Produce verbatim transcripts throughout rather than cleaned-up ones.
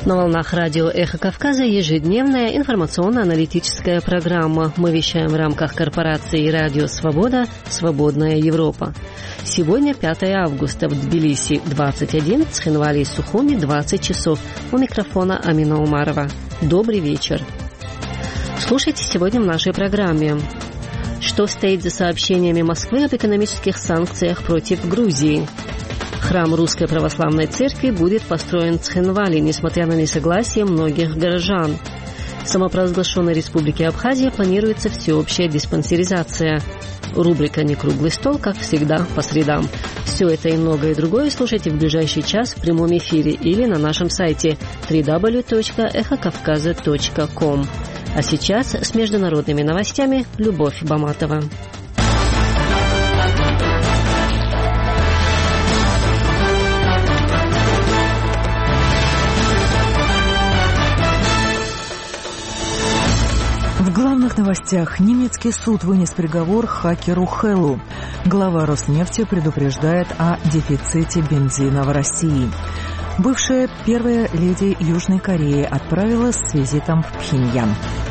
На волнах радио «Эхо Кавказа» ежедневная информационно-аналитическая программа. Мы вещаем в рамках корпорации «Радио Свобода. Свободная Европа». Сегодня пятое августа, в Тбилиси двадцать один, в Цхинвале и Сухуми двадцать часов. У микрофона Амина Умарова. Добрый вечер. Слушайте сегодня в нашей программе. Что стоит за сообщениями Москвы об экономических санкциях против Грузии? Храм Русской Православной Церкви будет построен в Цхинвале, несмотря на несогласие многих горожан. В самопровозглашенной Республике Абхазия планируется всеобщая диспансеризация. Рубрика «Не круглый стол», как всегда, по средам. Все это и многое другое слушайте в ближайший час в прямом эфире или на нашем сайте дабл ю дабл ю дабл ю точка эхо кавказа точка ком. А сейчас с международными новостями Любовь Баматова. В главных новостях немецкий суд вынес приговор хакеру Хеллу. Глава Роснефти предупреждает о дефиците бензина в России. Бывшая первая леди Южной Кореи отправилась с визитом в Пхеньян.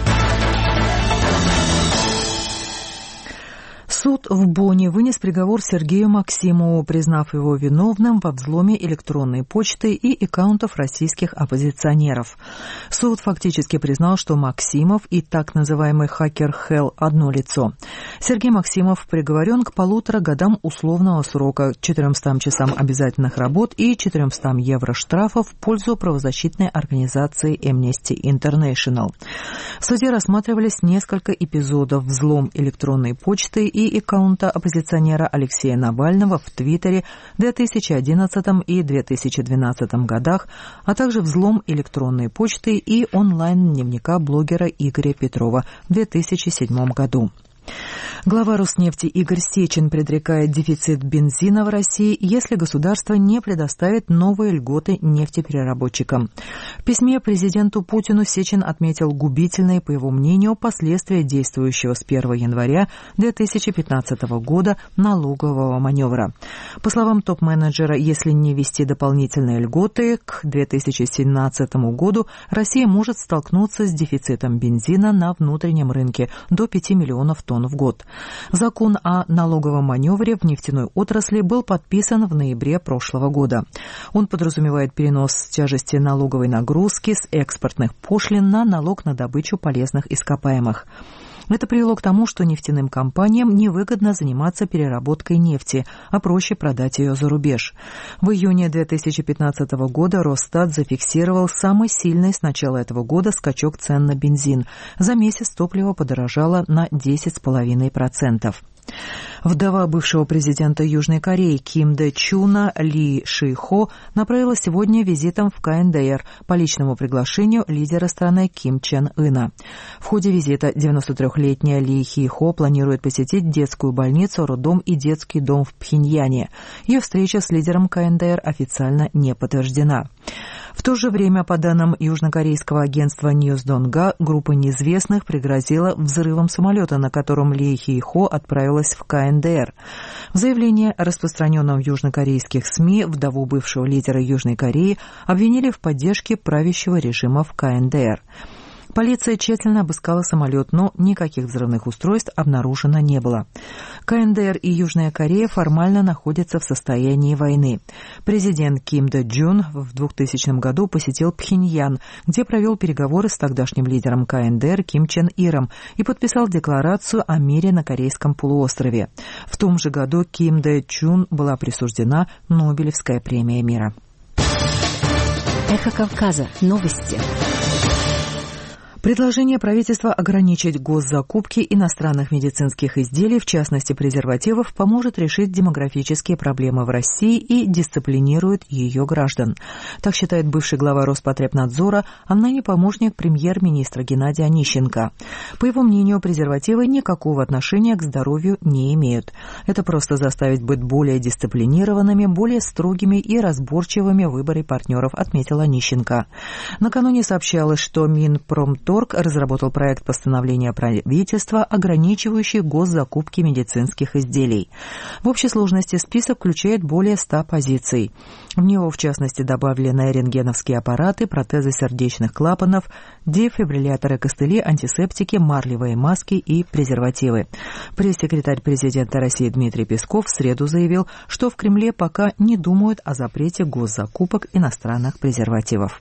Суд в Бонне вынес приговор Сергею Максимову, признав его виновным во взломе электронной почты и аккаунтов российских оппозиционеров. Суд фактически признал, что Максимов и так называемый хакер Хелл – одно лицо. Сергей Максимов приговорен к полутора годам условного срока, четырёмстам часам обязательных работ и четырёмстам евро штрафа в пользу правозащитной организации Amnesty International. В суде рассматривались несколько эпизодов: взлом электронной почты и аккаунта оппозиционера Алексея Навального в Твиттере в две тысячи одиннадцатом и две тысячи двенадцатом годах, а также взлом электронной почты и онлайн-дневника блогера Игоря Петрова в две тысячи седьмом году. Глава Роснефти Игорь Сечин предрекает дефицит бензина в России, если государство не предоставит новые льготы нефтепереработчикам. В письме президенту Путину Сечин отметил губительные, по его мнению, последствия действующего с первого января две тысячи пятнадцатого года налогового маневра. По словам топ-менеджера, если не ввести дополнительные льготы, к две тысячи семнадцатому году Россия может столкнуться с дефицитом бензина на внутреннем рынке до пяти миллионов тонн в год. Закон о налоговом маневре в нефтяной отрасли был подписан в ноябре прошлого года. Он подразумевает перенос тяжести налоговой нагрузки с экспортных пошлин на налог на добычу полезных ископаемых. Это привело к тому, что нефтяным компаниям невыгодно заниматься переработкой нефти, а проще продать ее за рубеж. В июне две тысячи пятнадцатого года Росстат зафиксировал самый сильный с начала этого года скачок цен на бензин. За месяц топливо подорожало на десять целых пять десятых процента. Вдова бывшего президента Южной Кореи Ким Дэ Чуна Ли Ши Хо направилась сегодня визитом в ка эн дэ эр по личному приглашению лидера страны Ким Чен Ына. В ходе визита девяностотрёхлетняя Ли Хи Хо планирует посетить детскую больницу, роддом и детский дом в Пхеньяне. Ее встреча с лидером ка эн дэ эр официально не подтверждена. В то же время, по данным южнокорейского агентства Ньюсдонга, группа неизвестных пригрозила взрывом самолета, на котором Ли Хи Хо отправилась в ка эн дэ эр. В заявлении, распространенном в южнокорейских СМИ, вдову бывшего лидера Южной Кореи обвинили в поддержке правящего режима в ка эн дэ эр. Полиция тщательно обыскала самолет, но никаких взрывных устройств обнаружено не было. ка эн дэ эр и Южная Корея формально находятся в состоянии войны. Президент Ким Дэ Джун в двухтысячном году посетил Пхеньян, где провел переговоры с тогдашним лидером ка эн дэ эр Ким Чен Иром и подписал декларацию о мире на Корейском полуострове. В том же году Ким Дэ Джун была присуждена Нобелевская премия мира. Эхо Кавказа. Новости. Предложение правительства ограничить госзакупки иностранных медицинских изделий, в частности презервативов, поможет решить демографические проблемы в России и дисциплинирует ее граждан. Так считает бывший глава Роспотребнадзора, а ныне помощник премьер-министра Геннадий Онищенко. По его мнению, презервативы никакого отношения к здоровью не имеют. Это просто заставит быть более дисциплинированными, более строгими и разборчивыми в выборе партнеров, отметил Онищенко. Накануне сообщалось, что Минпромторг Минторг разработал проект постановления правительства, ограничивающий госзакупки медицинских изделий. В общей сложности список включает более ста позиций. В него, в частности, добавлены рентгеновские аппараты, протезы сердечных клапанов, дефибрилляторы, костыли, антисептики, марлевые маски и презервативы. Пресс-секретарь президента России Дмитрий Песков в среду заявил, что в Кремле пока не думают о запрете госзакупок иностранных презервативов.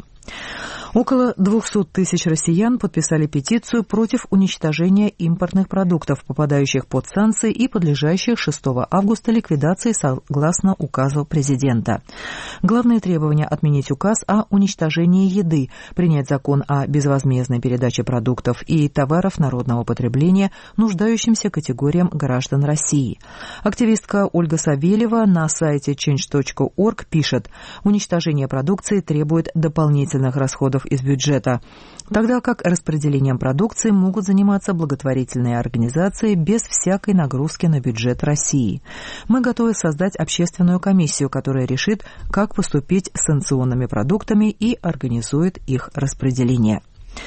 Около двухсот тысяч россиян подписали петицию против уничтожения импортных продуктов, попадающих под санкции и подлежащих шестого августа ликвидации согласно указу президента. Главное требование – отменить указ о уничтожении еды, принять закон о безвозмездной передаче продуктов и товаров народного потребления нуждающимся категориям граждан России. Активистка Ольга Савельева на сайте чендж точка орг пишет: уничтожение продукции требует дополнительных расходов из бюджета, тогда как распределением продукции могут заниматься благотворительные организации без всякой нагрузки на бюджет России. Мы готовы создать общественную комиссию, которая решит, как поступить с санкционными продуктами и организует их распределение.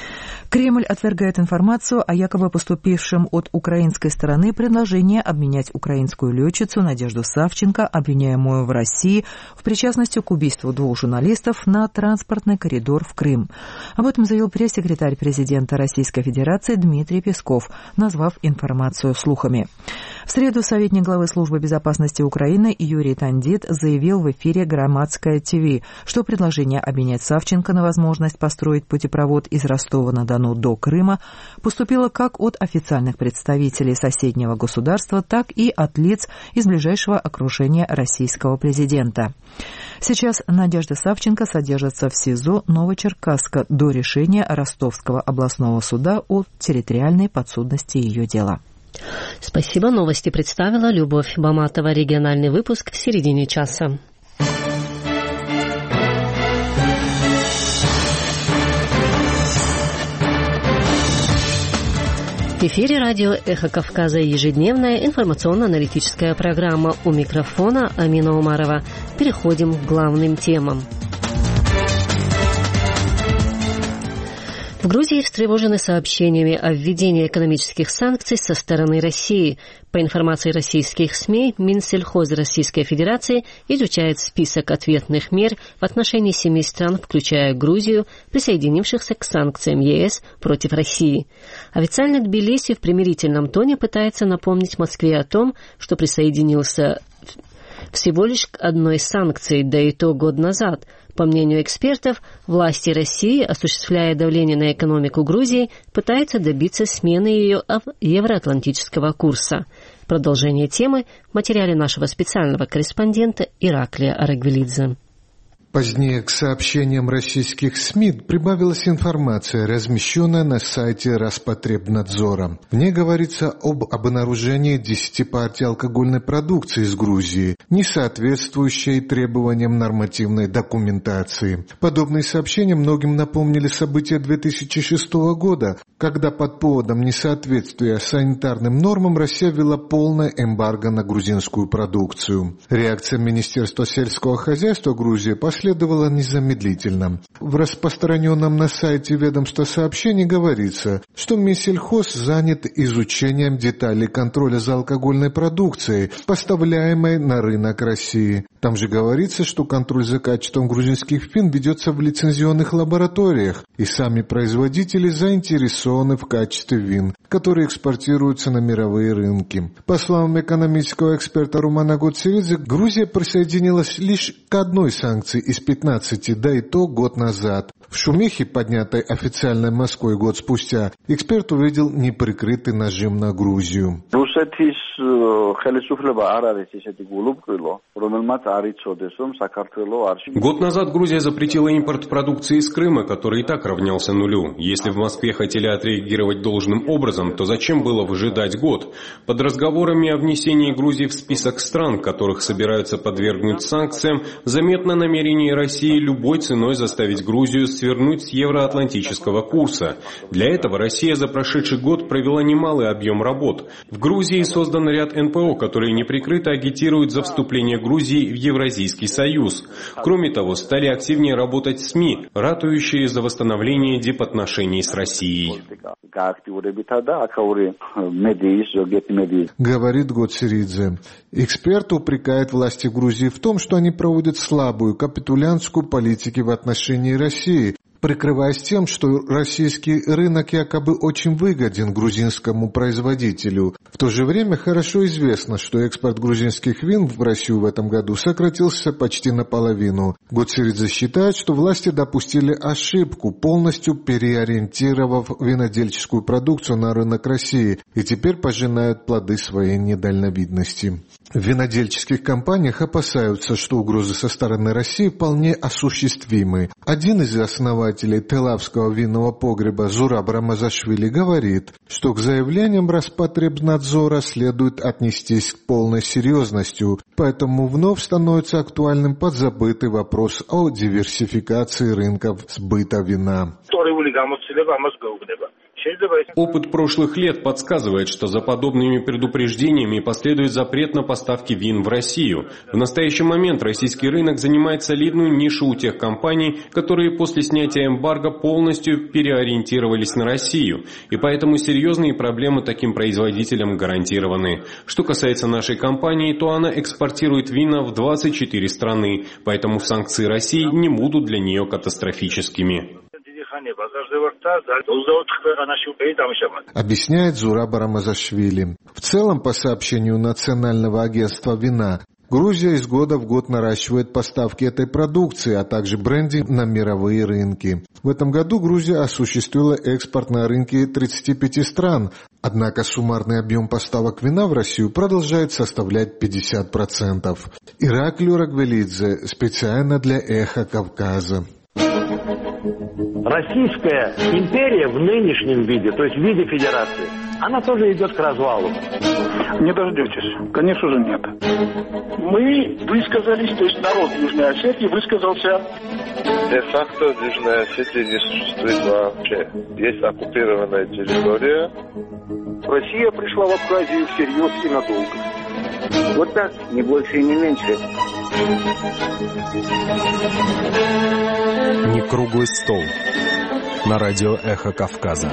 Кремль отвергает информацию о якобы поступившем от украинской стороны предложении обменять украинскую летчицу Надежду Савченко, обвиняемую в России, в причастности к убийству двух журналистов, на транспортный коридор в Крым. Об этом заявил пресс-секретарь президента Российской Федерации Дмитрий Песков, назвав информацию слухами. В среду советник главы Службы безопасности Украины Юрий Тандит заявил в эфире «Громадское ТВ», что предложение обменять Савченко на возможность построить путепровод из Ростова-на-Дону до Крыма поступило как от официальных представителей соседнего государства, так и от лиц из ближайшего окружения российского президента. Сейчас Надежда Савченко содержится в СИЗО Новочеркасска до решения Ростовского областного суда о территориальной подсудности ее дела. Спасибо. Новости представила Любовь Баматова. Региональный выпуск в середине часа. В эфире радио «Эхо Кавказа» ежедневная информационно-аналитическая программа. У микрофона Амина Умарова. Переходим к главным темам. В Грузии встревожены сообщениями о введении экономических санкций со стороны России. По информации российских СМИ, Минсельхоз Российской Федерации изучает список ответных мер в отношении семи стран, включая Грузию, присоединившихся к санкциям ЕС против России. Официально Тбилиси в примирительном тоне пытается напомнить Москве о том, что присоединился всего лишь к одной санкции, да и то год назад. По мнению экспертов, власти России, осуществляя давление на экономику Грузии, пытаются добиться смены ее евроатлантического курса. Продолжение темы в материале нашего специального корреспондента Ираклия Арагвелидзе. Позднее к сообщениям российских СМИ прибавилась информация, размещенная на сайте Роспотребнадзора. В ней говорится об обнаружении десяти партий алкогольной продукции из Грузии, не соответствующей требованиям нормативной документации. Подобные сообщения многим напомнили события две тысячи шестого года, когда под поводом несоответствия санитарным нормам Россия ввела полное эмбарго на грузинскую продукцию. Реакция Министерства сельского хозяйства Грузии последовала незамедлительно. В распространенном на сайте ведомства сообщении говорится, что Минсельхоз занят изучением деталей контроля за алкогольной продукцией, поставляемой на рынок России. Там же говорится, что контроль за качеством грузинских вин ведется в лицензионных лабораториях, и сами производители заинтересованы в качестве вин, которые экспортируются на мировые рынки. По словам экономического эксперта Румана Гоцеридзе, Грузия присоединилась лишь к одной санкции из пятнадцати, да и то год назад. В шумихе, поднятой официальной Москвой год спустя, эксперт увидел неприкрытый нажим на Грузию. Год назад Грузия запретила импорт продукции из Крыма, который и так равнялся нулю. Если в Москве хотели отреагировать должным образом, то зачем было выжидать год? Под разговорами о внесении Грузии в список стран, которых собираются подвергнуть санкциям, заметно намерение намерении России любой ценой заставить Грузию свернуть с евроатлантического курса. Для этого Россия за прошедший год провела немалый объем работ. В Грузии создан ряд эн пэ о, которые неприкрыто агитируют за вступление Грузии в Евразийский союз. Кроме того, стали активнее работать СМИ, ратующие за восстановление дипотношений с Россией. Говорит Гоцеридзе. Эксперт упрекает власти Грузии в том, что они проводят слабую капитулянтскую политику в отношении России, прикрываясь тем, что российский рынок якобы очень выгоден грузинскому производителю. В то же время хорошо известно, что экспорт грузинских вин в Россию в этом году сократился почти наполовину. Гоцеридзе считает, что власти допустили ошибку, полностью переориентировав винодельческую продукцию на рынок России, и теперь пожинают плоды своей недальновидности. В винодельческих компаниях опасаются, что угрозы со стороны России вполне осуществимы. Один из основателей Телавского винного погреба Зураб Рамазашвили говорит, что к заявлениям Роспотребнадзора следует отнестись с полной серьезностью, поэтому вновь становится актуальным подзабытый вопрос о диверсификации рынков сбыта вина. Опыт прошлых лет подсказывает, что за подобными предупреждениями последует запрет на поставки вин в Россию. В настоящий момент российский рынок занимает солидную нишу у тех компаний, которые после снятия эмбарго полностью переориентировались на Россию, и поэтому серьезные проблемы таким производителям гарантированы. Что касается нашей компании, то она экспортирует вина в двадцать четыре страны, поэтому санкции России не будут для нее катастрофическими. Объясняет Зураб Рамазашвили. В целом, по сообщению Национального агентства вина, Грузия из года в год наращивает поставки этой продукции, а также бренди на мировые рынки. В этом году Грузия осуществила экспорт на рынке тридцати пяти стран, однако суммарный объем поставок вина в Россию продолжает составлять пятьдесят процентов. Ираклий Рагвелидзе специально для «Эхо Кавказа». Российская империя в нынешнем виде, то есть в виде федерации, она тоже идет к развалу. Не дождетесь. Конечно же нет. Мы высказались, то есть народ Южной Осетии высказался. Де-факто Южной Осетии не существует вообще. Есть оккупированная территория. Россия пришла в Абхазию всерьез и надолго. Вот так, не больше и не меньше. Не круглый стол. На радио «Эхо Кавказа».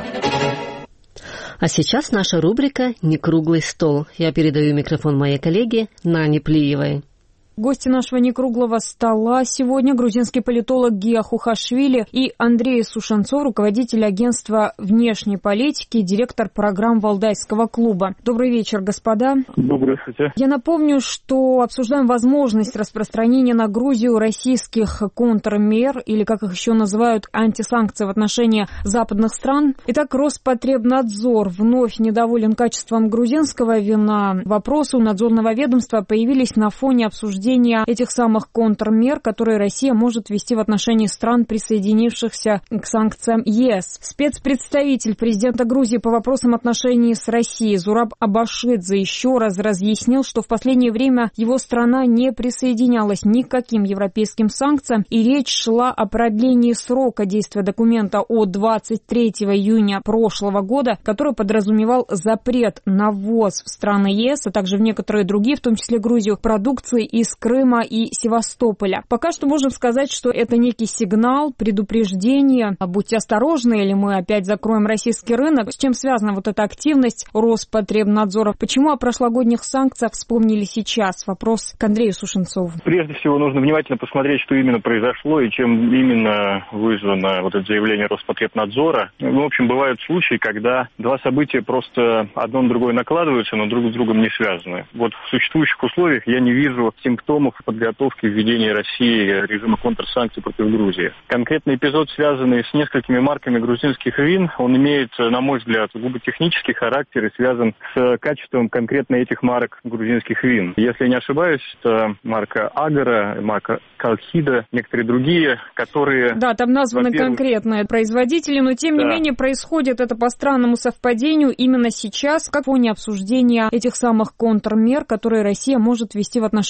А сейчас наша рубрика «Не круглый стол». Я передаю микрофон моей коллеге Нане Плиевой. Гости нашего некруглого стола сегодня грузинский политолог Гия Хухашвили и Андрей Сушенцов, руководитель агентства внешней политики, директор программ Валдайского клуба. Добрый вечер, господа. Здравствуйте. Я напомню, что обсуждаем возможность распространения на Грузию российских контрмер, или, как их еще называют, антисанкций в отношении западных стран. Итак, Роспотребнадзор вновь недоволен качеством грузинского вина. Вопросы у надзорного ведомства появились на фоне обсуждения этих самых контрмер, которые Россия может ввести в отношении стран, присоединившихся к санкциям ЕС. Спецпредставитель президента Грузии по вопросам отношений с Россией Зураб Абашидзе еще раз разъяснил, что в последнее время его страна не присоединялась ни к каким европейским санкциям, и речь шла о продлении срока действия документа от двадцать третьего июня прошлого года, который подразумевал запрет на ввоз в страны ЕС, а также в некоторые другие, в том числе Грузию, продукции из Крыма и Севастополя. Пока что можем сказать, что это некий сигнал, предупреждение. Будьте осторожны, или мы опять закроем российский рынок. С чем связана вот эта активность Роспотребнадзора? Почему о прошлогодних санкциях вспомнили сейчас? Вопрос к Андрею Сушенцову. Прежде всего, нужно внимательно посмотреть, что именно произошло и чем именно вызвано вот это заявление Роспотребнадзора. В общем, бывают случаи, когда два события просто одно на другое накладываются, но друг с другом не связаны. Вот в существующих условиях я не вижу симптомов подготовки введения России режима контрсанкций против Грузии. Конкретный эпизод, связанный с несколькими марками грузинских вин, он имеет, на мой взгляд, сугубо технический характер и связан с качеством конкретно этих марок грузинских вин. Если я не ошибаюсь, это марка Агара, марка Калхида, некоторые другие, которые... Да, там названы конкретные производители, но тем не да. менее происходит это по странному совпадению именно сейчас, как в фоне обсуждения этих самых контрмер, которые Россия может ввести в отношении стран,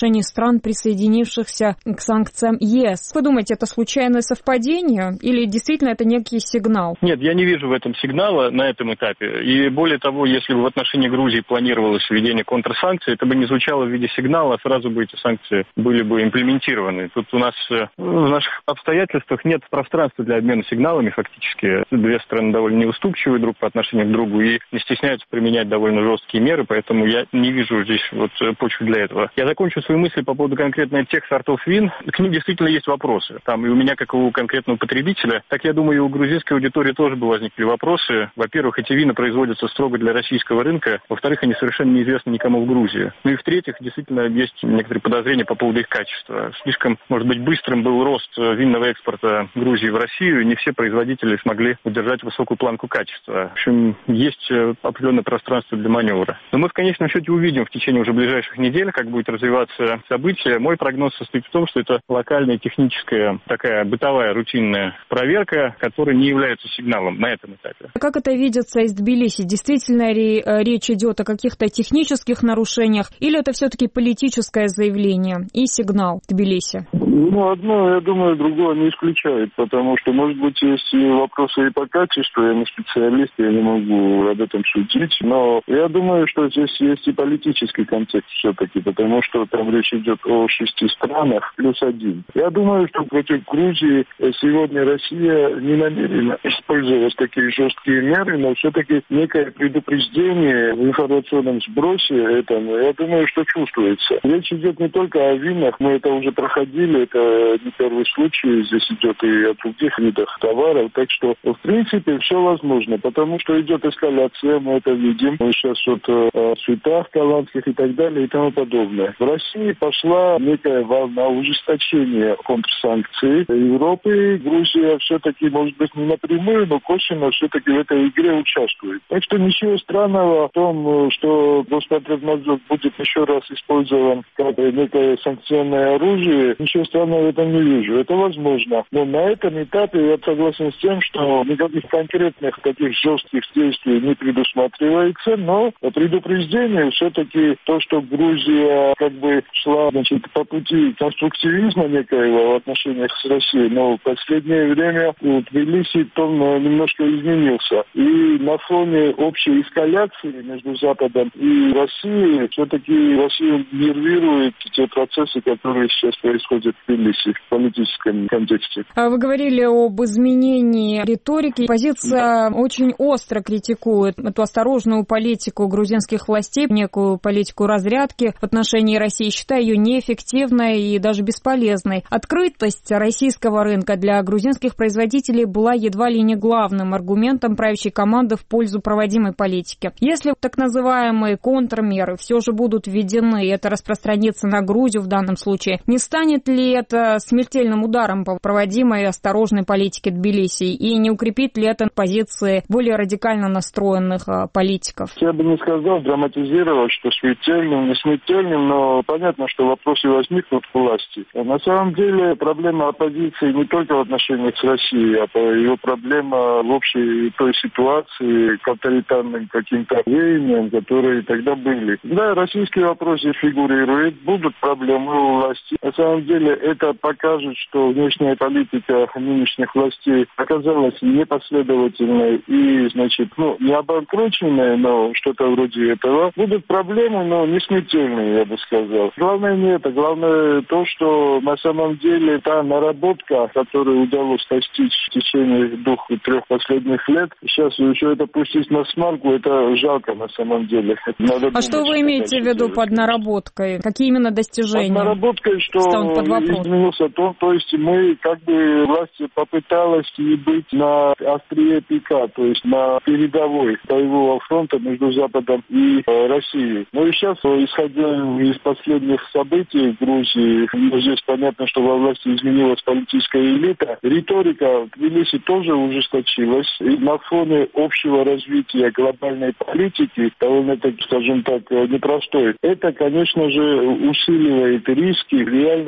стран, присоединившихся к санкциям ЕС. Вы думаете, это случайное совпадение или действительно это некий сигнал? Нет, я не вижу в этом сигнала на этом этапе. И более того, если бы в отношении Грузии планировалось введение контрсанкций, это бы не звучало в виде сигнала, а сразу бы эти санкции были бы имплементированы. Тут у нас в наших обстоятельствах нет пространства для обмена сигналами фактически. Две страны довольно неуступчивые друг по отношению к другу и не стесняются применять довольно жесткие меры, поэтому я не вижу здесь вот почвы для этого. Я закончу свои мысли по поводу конкретно тех сортов вин. К ним действительно есть вопросы. Там и у меня, как и у конкретного потребителя, так я думаю, и у грузинской аудитории тоже бы возникли вопросы. Во-первых, эти вина производятся строго для российского рынка. Во-вторых, они совершенно неизвестны никому в Грузии. Ну и в-третьих, действительно есть некоторые подозрения по поводу их качества. Слишком, может быть, быстрым был рост винного экспорта Грузии в Россию, и не все производители смогли удержать высокую планку качества. В общем, есть определенное пространство для маневра. Но мы в конечном счете увидим в течение уже ближайших недель, как будет развиваться событие. Мой прогноз состоит в том, что это локальная техническая, такая бытовая, рутинная проверка, которая не является сигналом на этом этапе. Как это видится из Тбилиси? Действительно ли речь идет о каких-то технических нарушениях, или это все-таки политическое заявление и сигнал Тбилиси? Ну, одно, я думаю, другого не исключает, потому что, может быть, есть вопросы и по качеству, я не специалист, я не могу об этом судить, но я думаю, что здесь есть и политический контекст все-таки, потому что там речь идет о шести странах плюс один. Я думаю, что против Грузии сегодня Россия не намерена использовать такие жесткие меры, но все-таки некое предупреждение в информационном сбросе этому, я думаю, что чувствуется. Речь идет не только о винах, мы это уже проходили, это не первый случай, здесь идет и о других видах товаров, так что, в принципе, все возможно, потому что идет эскаляция, мы это видим, мы сейчас вот о цветах голландских и так далее и тому подобное. В России пошла некая волна ужесточения контрсанкций Европы, Грузия все-таки, может быть, не напрямую, но косвенно все-таки в этой игре участвует. Так что ничего странного в том, что Роспотребнадзор будет еще раз использован как некое санкционное оружие, ничего странного в этом не вижу. Это возможно. Но на этом этапе я согласен с тем, что никаких конкретных таких жестких действий не предусматривается, но предупреждение все-таки то, что Грузия как бы шла, значит, по пути конструктивизма некоего в отношениях с Россией, но в последнее время у Тбилиси тон немножко изменился. И на фоне общей эскаляции между Западом и Россией все-таки Россию нервируют те процессы, которые сейчас происходят в Тбилиси в политическом контексте. Вы говорили об изменении риторики. Позиция да. очень остро критикует эту осторожную политику грузинских властей, некую политику разрядки в отношении России, считая ее неэффективной и даже бесполезной. Открытость российского рынка для грузинских производителей была едва ли не главным аргументом правящей команды в пользу проводимой политики. Если так называемые контрмеры все же будут введены, и это распространится на Грузию в данном случае, не станет ли это смертельным ударом по проводимой осторожной политике Тбилиси и не укрепит ли это позиции более радикально настроенных политиков? Я бы не сказал, драматизировать, что смертельным, не смертельным, но понятно, что вопросы возникнут к власти. На самом деле проблема оппозиции не только в отношениях с Россией, а ее проблема в общей той ситуации к авторитарным каким-то веяниям, которые тогда были. Да, российские вопросы фигурируют, будут проблемы у власти. На самом деле это покажет, что внешняя политика нынешних властей оказалась непоследовательной и, значит, ну, не обанкроченной, но что-то вроде этого. Будут проблемы, но не смертельные, я бы сказал. Главное не это. Главное то, что на самом деле та наработка, которую удалось достичь в течение двух-трех последних лет, сейчас еще это пустить на смарку, это жалко на самом деле. Надо а думать, что вы имеете в виду под наработкой? Какие именно достижения? Под наработкой, что изменился то, то есть мы, как бы, власть попыталась быть на острие пика, то есть на передовой боевого фронта между Западом и э, Россией. Ну и сейчас, исходя из последних событий в Грузии, ну, здесь понятно, что во власти изменилась политическая элита, риторика в Тбилиси тоже ужесточилась, и на фоне общего развития глобальной политики, довольно-таки, скажем так, непростой, это, конечно же, усиливает риски реального ухудшения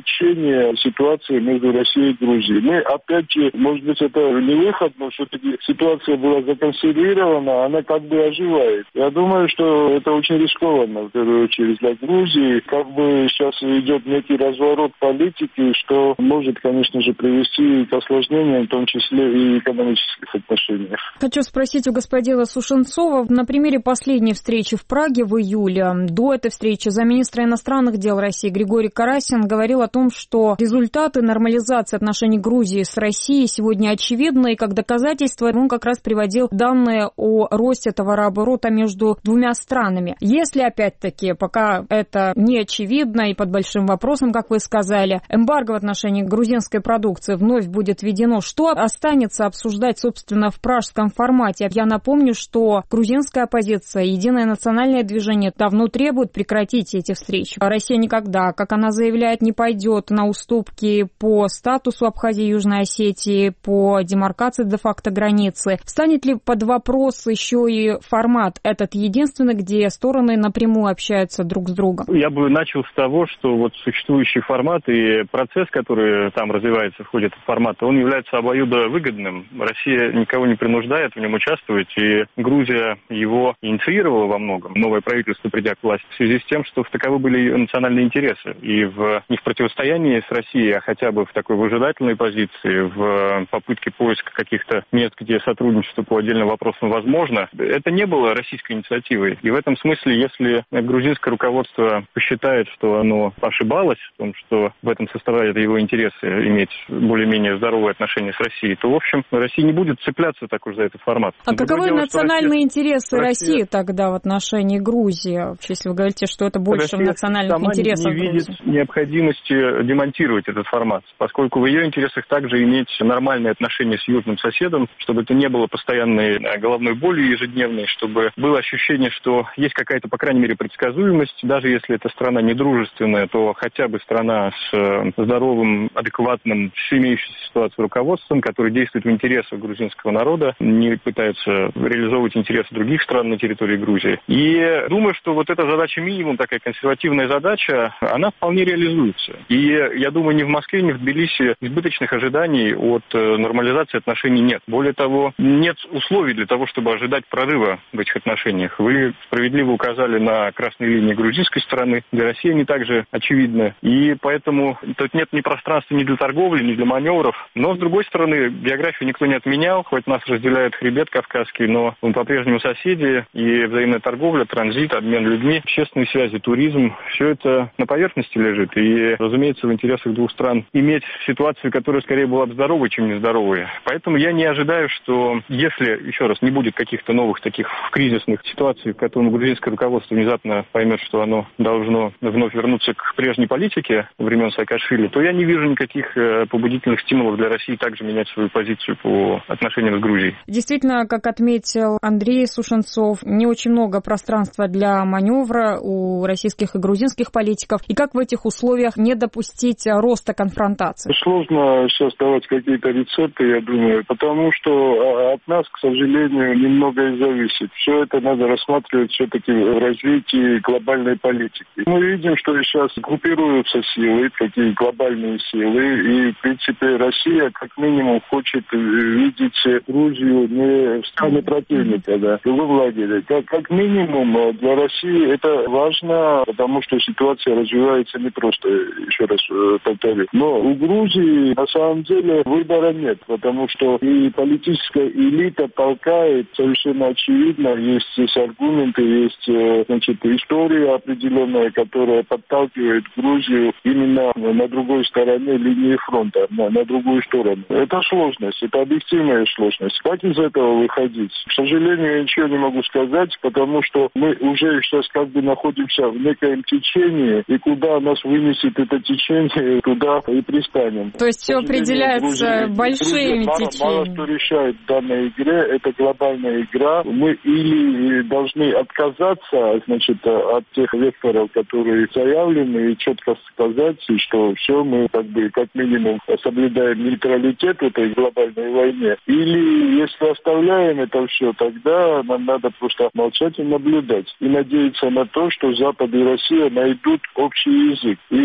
улучшение ситуации между Россией и Грузией. Мы, опять же, может быть, это не выход, но все-таки ситуация была законсервирована, она как бы оживает. Я думаю, что это очень рискованно, в первую очередь, для Грузии. Как бы сейчас идет некий разворот политики, что может, конечно же, привести к осложнениям, в том числе и экономических отношениях. Хочу спросить у господина Сушенцова, на примере последней встречи в Праге в июле, до этой встречи замминистра иностранных дел России Григорий Карасин говорил о том, что результаты нормализации отношений Грузии с Россией сегодня очевидны, и как доказательство он как раз приводил данные о росте товарооборота между двумя странами. Если, опять-таки, пока это не очевидно и под большим вопросом, как вы сказали, эмбарго в отношении грузинской продукции вновь будет введено, что останется обсуждать, собственно, в пражском формате? Я напомню, что грузинская оппозиция, Единое национальное движение давно требует прекратить эти встречи. Россия никогда, как она заявляет, не пойдет на уступки по статусу Абхазии и Южной Осетии, по демаркации де-факто границы. Встанет ли под вопрос еще и формат этот единственный, где стороны напрямую общаются друг с другом? Я бы начал с того, что вот существующий формат и процесс, который там развивается в ходе этого формата, он является обоюдовыгодным. Россия никого не принуждает в нем участвовать, и Грузия его инициировала во многом. Новое правительство, придя к власти, в связи с тем, что в таковы были ее национальные интересы. И в, не в противостоянии с Россией, а хотя бы в такой выжидательной позиции, в попытке поиска каких-то мест, где сотрудничество по отдельным вопросам возможно, это не было российской инициативой. И в этом смысле, если грузинское руководство посчитает, что оно ошибалось в том, что в этом составляет его интересы иметь более-менее здоровые отношения с Россией, то, в общем, Россия не будет цепляться так уж за этот формат. А каковы дело, национальные Россия, интересы России Россия... тогда в отношении Грузии, если вы говорите, что это больше Россия в национальных интересах Грузии? Россия не видит необходимости демонтировать этот формат, поскольку в ее интересах также иметь нормальные отношения с южным соседом, чтобы это не было постоянной головной болью ежедневной, чтобы было ощущение, что есть какая-то, по крайней мере, предсказуемость, даже если эта страна недружественная, то хотя бы страна с здоровым, адекватным, с имеющейся ситуацией руководством, который действует в интересах грузинского народа, не пытается реализовывать интересы других стран на территории Грузии. И думаю, что вот эта задача минимум, такая консервативная задача, она вполне реализуется. И я думаю, ни в Москве, ни в Тбилиси избыточных ожиданий от нормализации отношений нет. Более того, нет условий для того, чтобы ожидать прорыва в этих отношениях. Вы справедливо указали на красные линии грузинской стороны. Для России они также очевидны. И поэтому тут нет ни пространства ни для торговли, ни для маневров. Но, с другой стороны, географию никто не отменял, хоть нас разделяет хребет Кавказский, но мы по-прежнему соседи, и взаимная торговля, транзит, обмен людьми, общественные связи, туризм, все это на поверхности лежит. И, разумеется, в интересах двух стран иметь ситуацию, которая скорее была бы здоровой, чем нездоровой. Поэтому я не ожидаю, что если, еще раз, не будет каких-то новых таких кризисных ситуаций, в которых грузинское руководство внезапно поймет, что оно должно вновь вернуться к прежней политике времен Саакашвили, то я не вижу никаких побудительных стимулов для России также менять свою позицию по отношениям с Грузией. Действительно, как отметил Андрей Сушенцов, не очень много пространства для маневра у российских и грузинских политиков. И как в этих условиях не допустить роста конфронтации? Сложно сейчас давать какие-то рецепты, я думаю, потому что от нас, к сожалению, немного и зависит. Все это надо рассматривать все-таки в развитии глобальной политики. Мы видим, что сейчас группируются силы, такие глобальные силы, и, в принципе, Россия как минимум хочет видеть Грузию не в стане противника, да, в другом лагере. Как, как минимум для России это важно, потому что ситуация развивается не просто, еще раз повторю. Но у Грузии на самом деле выбора нет, потому что и политическая элита толкает совершенно очевидно, есть здесь аргументы, есть, значит, история определенная, которая подталкивает Грузию именно на другой стороне линии фронта, на, на другую сторону. Это сложность, это объективная сложность. Как из этого выходить? К сожалению, я ничего не могу сказать, потому что мы уже сейчас как бы находимся в некоем течении, и куда нас вынесет это течение, туда и пристанем. То есть все определяется Грузия, большими Грузия течениями. Мало, мало что решает в данной игре, это глобальная игра. Мы или должны отказаться, значит, от тех векторов, которые заявлены, и четко сказать, что все, мы как бы как минимум соблюдаем нейтралитет в этой глобальной войне. Или если оставляем это все, тогда нам надо просто молчать и наблюдать. И надеяться на то, что Запад и Россия найдут общий язык. И как бы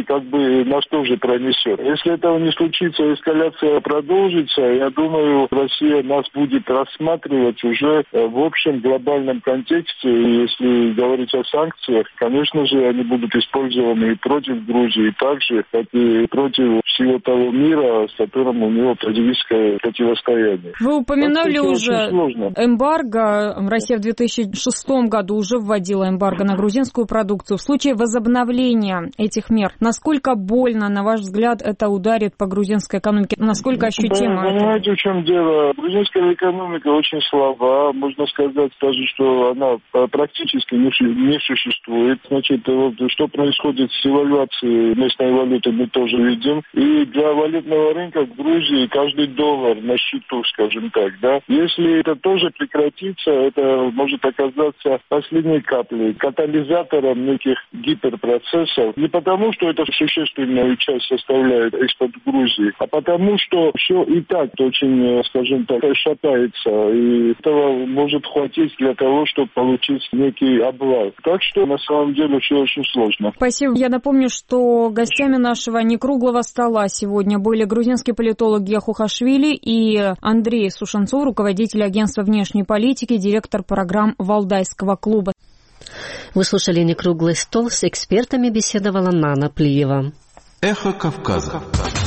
нас тоже пронесет. Если этого не случится, эскаляция продолжится, я думаю, Россия нас будет рассматривать уже в общем глобальном контексте. И если говорить о санкциях, конечно же, они будут использованы и против Грузии, так же, как и против всего того мира, с которым у него стратегическое противостояние. Вы упоминали уже эмбарго. Россия в две тысячи шестом году уже вводила эмбарго на грузинскую продукцию. В случае возобновления этих мер, насколько больно, на ваш взгляд, это ударит по грузинской экономике? Насколько ощутимо? Да, понимаете, в чем дело? Грузинская экономика очень слаба. Можно сказать даже, что она практически не, не существует. Значит, вот, что происходит с эвалюацией местной валюты, мы тоже видим. И для валютного рынка в Грузии каждый доллар на счету, скажем так, да. Если это тоже прекратится, это может оказаться последней каплей, катализатором неких гиперпроцессов. Не потому, что это существенную часть составляет экспорт Грузии, а потому, что все и так очень, скажем так, шатается. И этого может хватить для того, чтобы получить некий обвал. Так что, на самом деле, все очень сложно. Спасибо. Я напомню, что гостями нашего некруглого стола сегодня были грузинский политолог Гия Хухашвили и Андрей Сушенцов, руководитель агентства внешней политики, директор программ Валдайского клуба. Вы слушали «Некруглый стол», с экспертами беседовала Нана Плиева. Эхо Кавказа.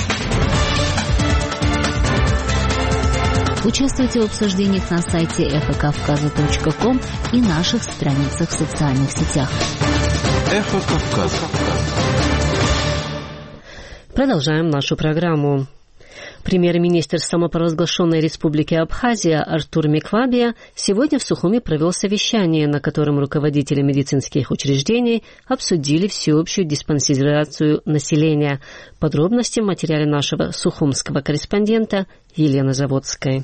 Участвуйте в обсуждениях на сайте эхо кавказа точка ком и наших страницах в социальных сетях. Эхо Кавказа. Продолжаем нашу программу. Премьер-министр самопровозглашенной республики Абхазия Артур Меквабия сегодня в Сухуми провел совещание, на котором руководители медицинских учреждений обсудили всеобщую диспансеризацию населения. Подробности в материале нашего сухумского корреспондента Елены Заводской.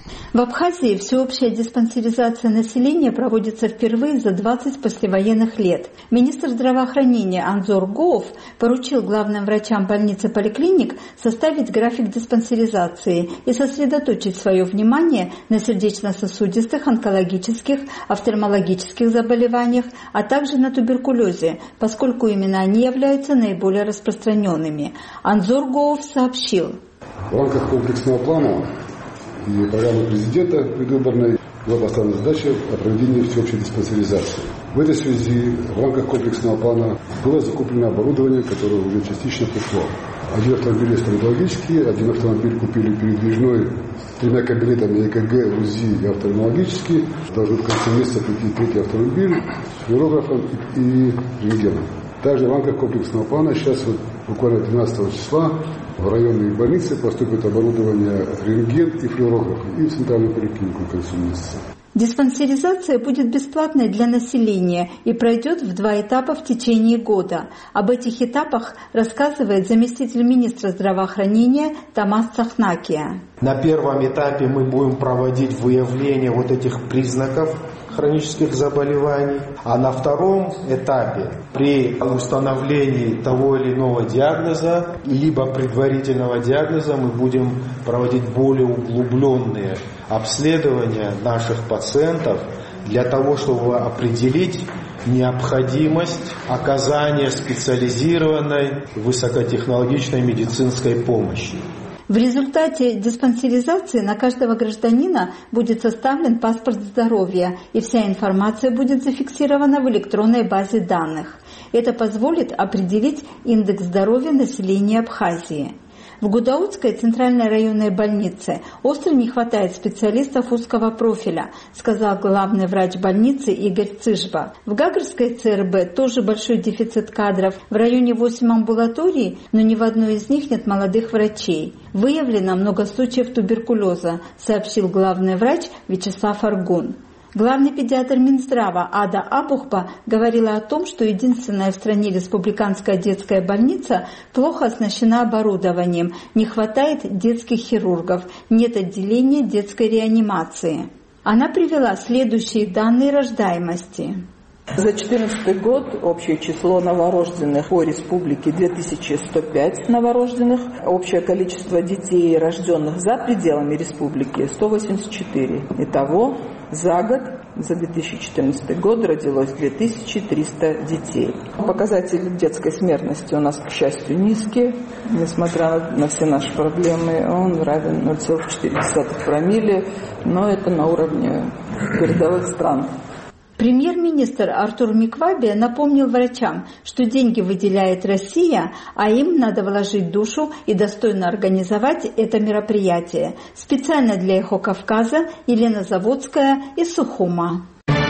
В Абхазии всеобщая диспансеризация населения проводится впервые за двадцать послевоенных лет. Министр здравоохранения Анзор Гоов поручил главным врачам больниц и поликлиник составить график диспансеризации и сосредоточить свое внимание на сердечно-сосудистых, онкологических, офтальмологических заболеваниях, а также на туберкулезе, поскольку именно они являются наиболее распространенными. Анзор Гоов сообщил. В рамках комплексного плана и программы президента предвыборной была поставлена задача о проведении всеобщей диспансеризации. В этой связи в рамках комплексного плана было закуплено оборудование, которое уже частично пришло. Один автомобиль стоматологический, один автомобиль купили передвижной с тремя кабинетами ЭКГ, УЗИ и офтальмологический. Должен в конце месяца прийти третий автомобиль с флюорографом и рентгеном. Также в рамках комплексного плана сейчас вот, буквально двенадцатого числа в районные больницы поступит оборудование рентген и флюорограф и в центральную поликлинику к концу месяца. Диспансеризация будет бесплатной для населения и пройдет в два этапа в течение года. Об этих этапах рассказывает заместитель министра здравоохранения Тамас Цахнакия. На первом этапе мы будем проводить выявление вот этих признаков хронических заболеваний, а на втором этапе при установлении того или иного диагноза, либо предварительного диагноза, мы будем проводить более углубленные обследования наших пациентов для того, чтобы определить необходимость оказания специализированной высокотехнологичной медицинской помощи. В результате диспансеризации на каждого гражданина будет составлен паспорт здоровья, и вся информация будет зафиксирована в электронной базе данных. Это позволит определить индекс здоровья населения Абхазии. В Гудаутской центральной районной больнице остро не хватает специалистов узкого профиля, сказал главный врач больницы Игорь Цыжба. В Гагарской ЦРБ тоже большой дефицит кадров. В районе восемь амбулаторий, но ни в одной из них нет молодых врачей. Выявлено много случаев туберкулеза, сообщил главный врач Вячеслав Аргун. Главный педиатр Минздрава Ада Абухба говорила о том, что единственная в стране республиканская детская больница плохо оснащена оборудованием, не хватает детских хирургов, нет отделения детской реанимации. Она привела следующие данные рождаемости. За две тысячи четырнадцатый год общее число новорожденных по республике две тысячи сто пять новорожденных. Общее количество детей, рожденных за пределами республики, сто восемьдесят четыре. Итого за год За две тысячи четырнадцатый год родилось две тысячи триста детей. Показатели детской смертности у нас, к счастью, низкие. Несмотря на все наши проблемы, он равен ноль целых четыре десятых промилле, но это на уровне передовых стран. Премьер-министр Артур Микваби напомнил врачам, что деньги выделяет Россия, а им надо вложить душу и достойно организовать это мероприятие. Специально для «Эхо Кавказа» Елена Заводская из Сухума.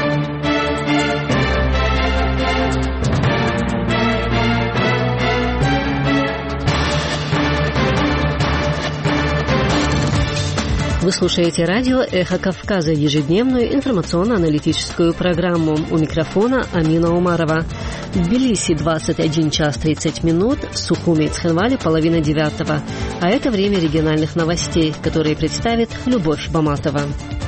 Вы слушаете радио «Эхо Кавказа», ежедневную информационно-аналитическую программу. У микрофона Амина Умарова. В Тбилиси двадцать один час тридцать минут, в Сухуме и Цхинвале половина девятого. А это время региональных новостей, которые представит Любовь Баматова.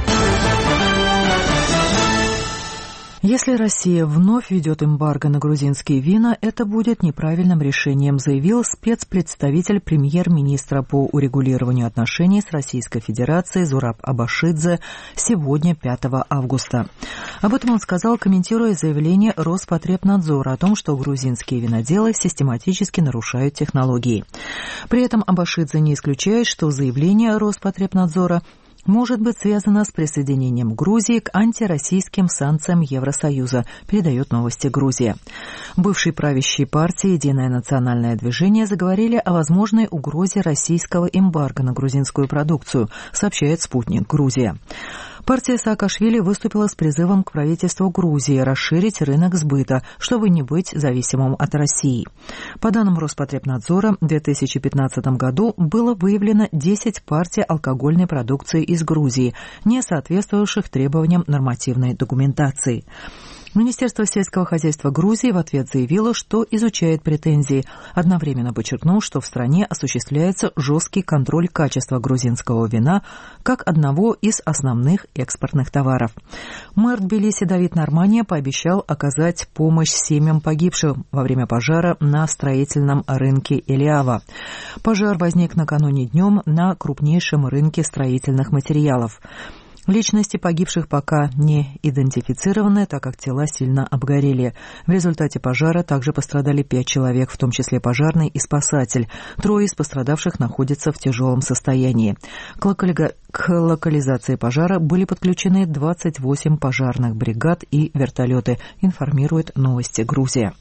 Если Россия вновь введет эмбарго на грузинские вина, это будет неправильным решением, заявил спецпредставитель премьер-министра по урегулированию отношений с Российской Федерацией Зураб Абашидзе сегодня, пятого августа. Об этом он сказал, комментируя заявление Роспотребнадзора о том, что грузинские виноделы систематически нарушают технологии. При этом Абашидзе не исключает, что заявление Роспотребнадзора может быть связано с присоединением Грузии к антироссийским санкциям Евросоюза, передает новости Грузия. Бывшие правящие партии «Единое национальное движение» заговорили о возможной угрозе российского эмбарго на грузинскую продукцию, сообщает «Спутник Грузия». Партия Саакашвили выступила с призывом к правительству Грузии расширить рынок сбыта, чтобы не быть зависимым от России. По данным Роспотребнадзора, в две тысячи пятнадцатом году было выявлено десять партий алкогольной продукции из Грузии, не соответствовавших требованиям нормативной документации. Министерство сельского хозяйства Грузии в ответ заявило, что изучает претензии, одновременно подчеркнув, что в стране осуществляется жесткий контроль качества грузинского вина как одного из основных экспортных товаров. Мэр Тбилиси Давид Нормания пообещал оказать помощь семьям погибших во время пожара на строительном рынке Элиава. Пожар возник накануне днем на крупнейшем рынке строительных материалов. Личности погибших пока не идентифицированы, так как тела сильно обгорели. В результате пожара также пострадали пять человек, в том числе пожарный и спасатель. Трое из пострадавших находятся в тяжелом состоянии. К, локали... К локализации пожара были подключены двадцать восемь пожарных бригад и вертолеты, информирует новости Грузия.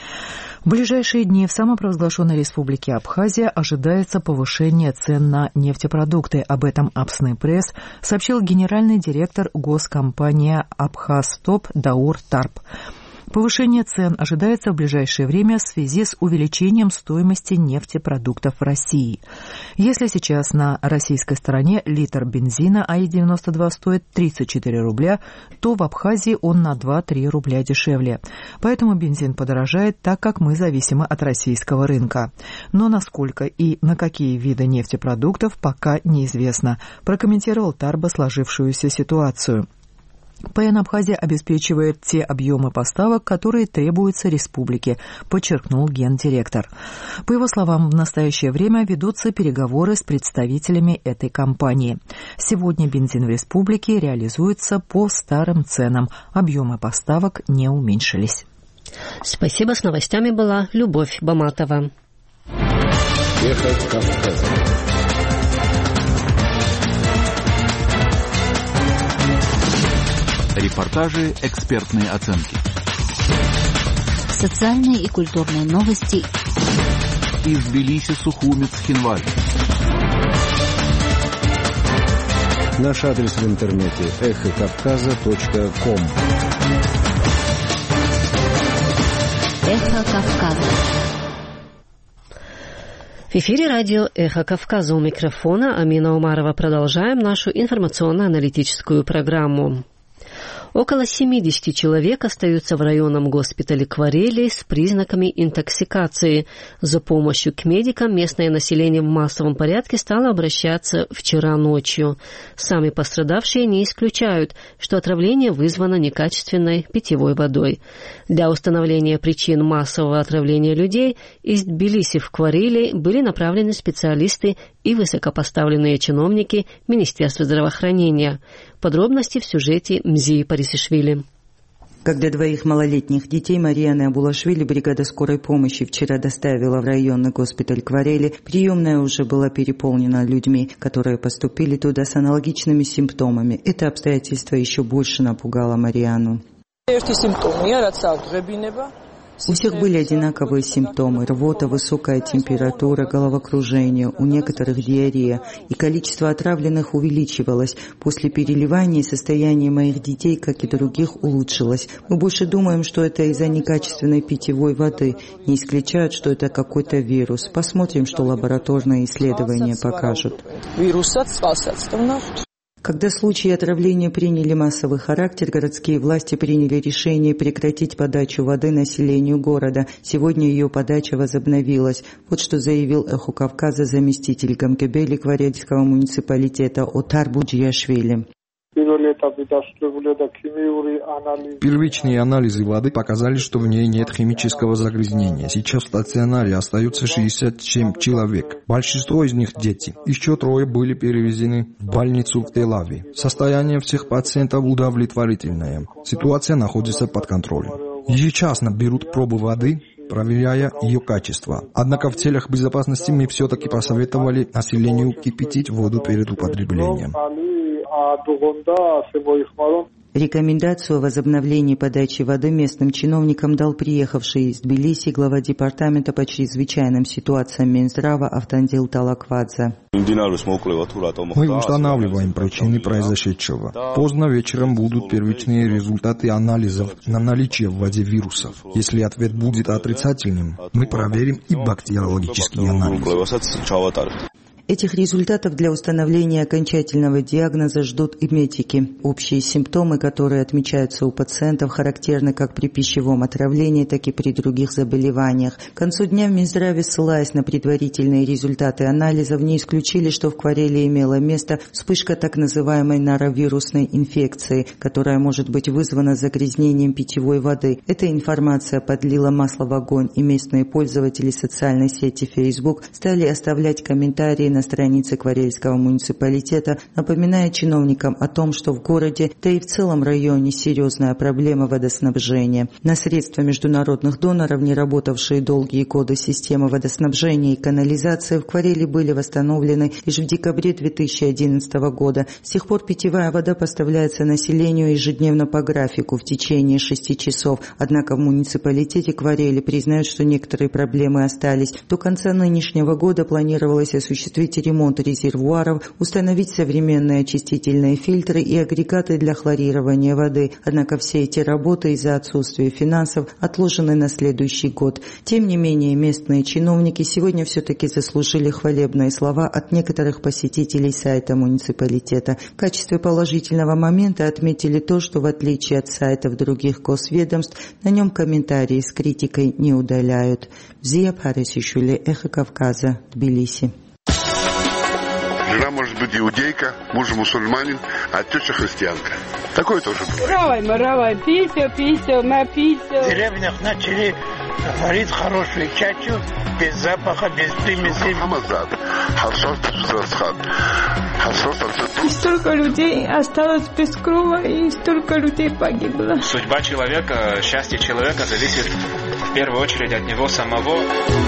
В ближайшие дни в самопровозглашенной республике Абхазия ожидается повышение цен на нефтепродукты. Об этом Абсны Пресс сообщил генеральный директор госкомпании Абхазтоп Даур Тарп. Повышение цен ожидается в ближайшее время в связи с увеличением стоимости нефтепродуктов в России. Если сейчас на российской стороне литр бензина А И девяносто два стоит тридцать четыре рубля, то в Абхазии он на два-три рубля дешевле. Поэтому бензин подорожает, так как мы зависимы от российского рынка. Но насколько и на какие виды нефтепродуктов пока неизвестно, прокомментировал Тарба сложившуюся ситуацию. ПН Абхазия обеспечивает те объемы поставок, которые требуются республике, подчеркнул гендиректор. По его словам, в настоящее время ведутся переговоры с представителями этой компании. Сегодня бензин в республике реализуется по старым ценам. Объемы поставок не уменьшились. Спасибо. С новостями была Любовь Баматова. Эхо Кавказа. Репортажи, экспертные оценки. Социальные и культурные новости. Из Тбилиси, Сухуми, Цхинваль. Наш адрес в интернете эхо кавказа точка ком. Эхо Кавказа. В эфире радио «Эхо Кавказа», у микрофона Амина Умарова. Продолжаем нашу информационно-аналитическую программу. Около семьдесят человек остаются в районном госпитале Кварели с признаками интоксикации. За помощью к медикам местное население в массовом порядке стало обращаться вчера ночью. Сами пострадавшие не исключают, что отравление вызвано некачественной питьевой водой. Для установления причин массового отравления людей из Тбилиси в Кварели были направлены специалисты и высокопоставленные чиновники Министерства здравоохранения. Подробности в сюжете Мзии Парисишвили. Когда двоих малолетних детей Марианы Абулашвили бригада скорой помощи вчера доставила в районный госпиталь Кварели, приемная уже была переполнена людьми, которые поступили туда с аналогичными симптомами. Это обстоятельство еще больше напугало Мариану. У всех были одинаковые симптомы – рвота, высокая температура, головокружение, у некоторых диарея, и количество отравленных увеличивалось. После переливания состояние моих детей, как и других, улучшилось. Мы больше думаем, что это из-за некачественной питьевой воды. Не исключают, что это какой-то вирус. Посмотрим, что лабораторные исследования покажут. Когда случаи отравления приняли массовый характер, городские власти приняли решение прекратить подачу воды населению города. Сегодня ее подача возобновилась. Вот что заявил «Эхо Кавказа» заместитель Гамкебели Кварельского муниципалитета Отар Буджияшвили. Первичные анализы воды показали, что в ней нет химического загрязнения. Сейчас в стационаре остаются шестьдесят семь человек. Большинство из них дети. Еще трое были перевезены в больницу в Тель-Авиве. Состояние всех пациентов удовлетворительное. Ситуация находится под контролем. Ежечасно берут пробы воды, проверяя ее качество. Однако в целях безопасности мы все-таки посоветовали населению кипятить воду перед употреблением. Рекомендацию о возобновлении подачи воды местным чиновникам дал приехавший из Тбилиси глава департамента по чрезвычайным ситуациям Минздрава Автандил Талаквадзе. Мы устанавливаем причины произошедшего. Поздно вечером будут первичные результаты анализов на наличие в воде вирусов. Если ответ будет отрицательным, мы проверим и бактериологические анализы. Этих результатов для установления окончательного диагноза ждут и медики. Общие симптомы, которые отмечаются у пациентов, характерны как при пищевом отравлении, так и при других заболеваниях. К концу дня в Минздраве, ссылаясь на предварительные результаты анализов, не исключили, что в Кварели имела место вспышка так называемой норовирусной инфекции, которая может быть вызвана загрязнением питьевой воды. Эта информация подлила масло в огонь, и местные пользователи социальной сети Facebook стали оставлять комментарии на странице Кварельского муниципалитета, напоминая чиновникам о том, что в городе, да и в целом районе серьезная проблема водоснабжения. На средства международных доноров, не работавшие долгие годы системы водоснабжения и канализации, в Кварели были восстановлены лишь в декабре две тысячи одиннадцатого года. С тех пор питьевая вода поставляется населению ежедневно по графику в течение шести часов. Однако в муниципалитете Кварели признают, что некоторые проблемы остались. До конца нынешнего года планировалось осуществить ремонт резервуаров, установить современные очистительные фильтры и агрегаты для хлорирования воды. Однако все эти работы из-за отсутствия финансов отложены на следующий год. Тем не менее, местные чиновники сегодня все-таки заслужили хвалебные слова от некоторых посетителей сайта муниципалитета. В качестве положительного момента отметили то, что в отличие от сайтов других госведомств, на нем комментарии с критикой не удаляют. Мзия Парисишвили, Эхо Кавказа, Тбилиси. Жена может быть иудейка, муж мусульманин, а теща христианка. Такое тоже бывает. Равай, маравай, писю, писю, на писю. В деревнях начали варить хорошую чачу, без запаха, без примесей. И столько людей осталось без крова, и столько людей погибло. Судьба человека, счастье человека зависит в первую очередь от него самого.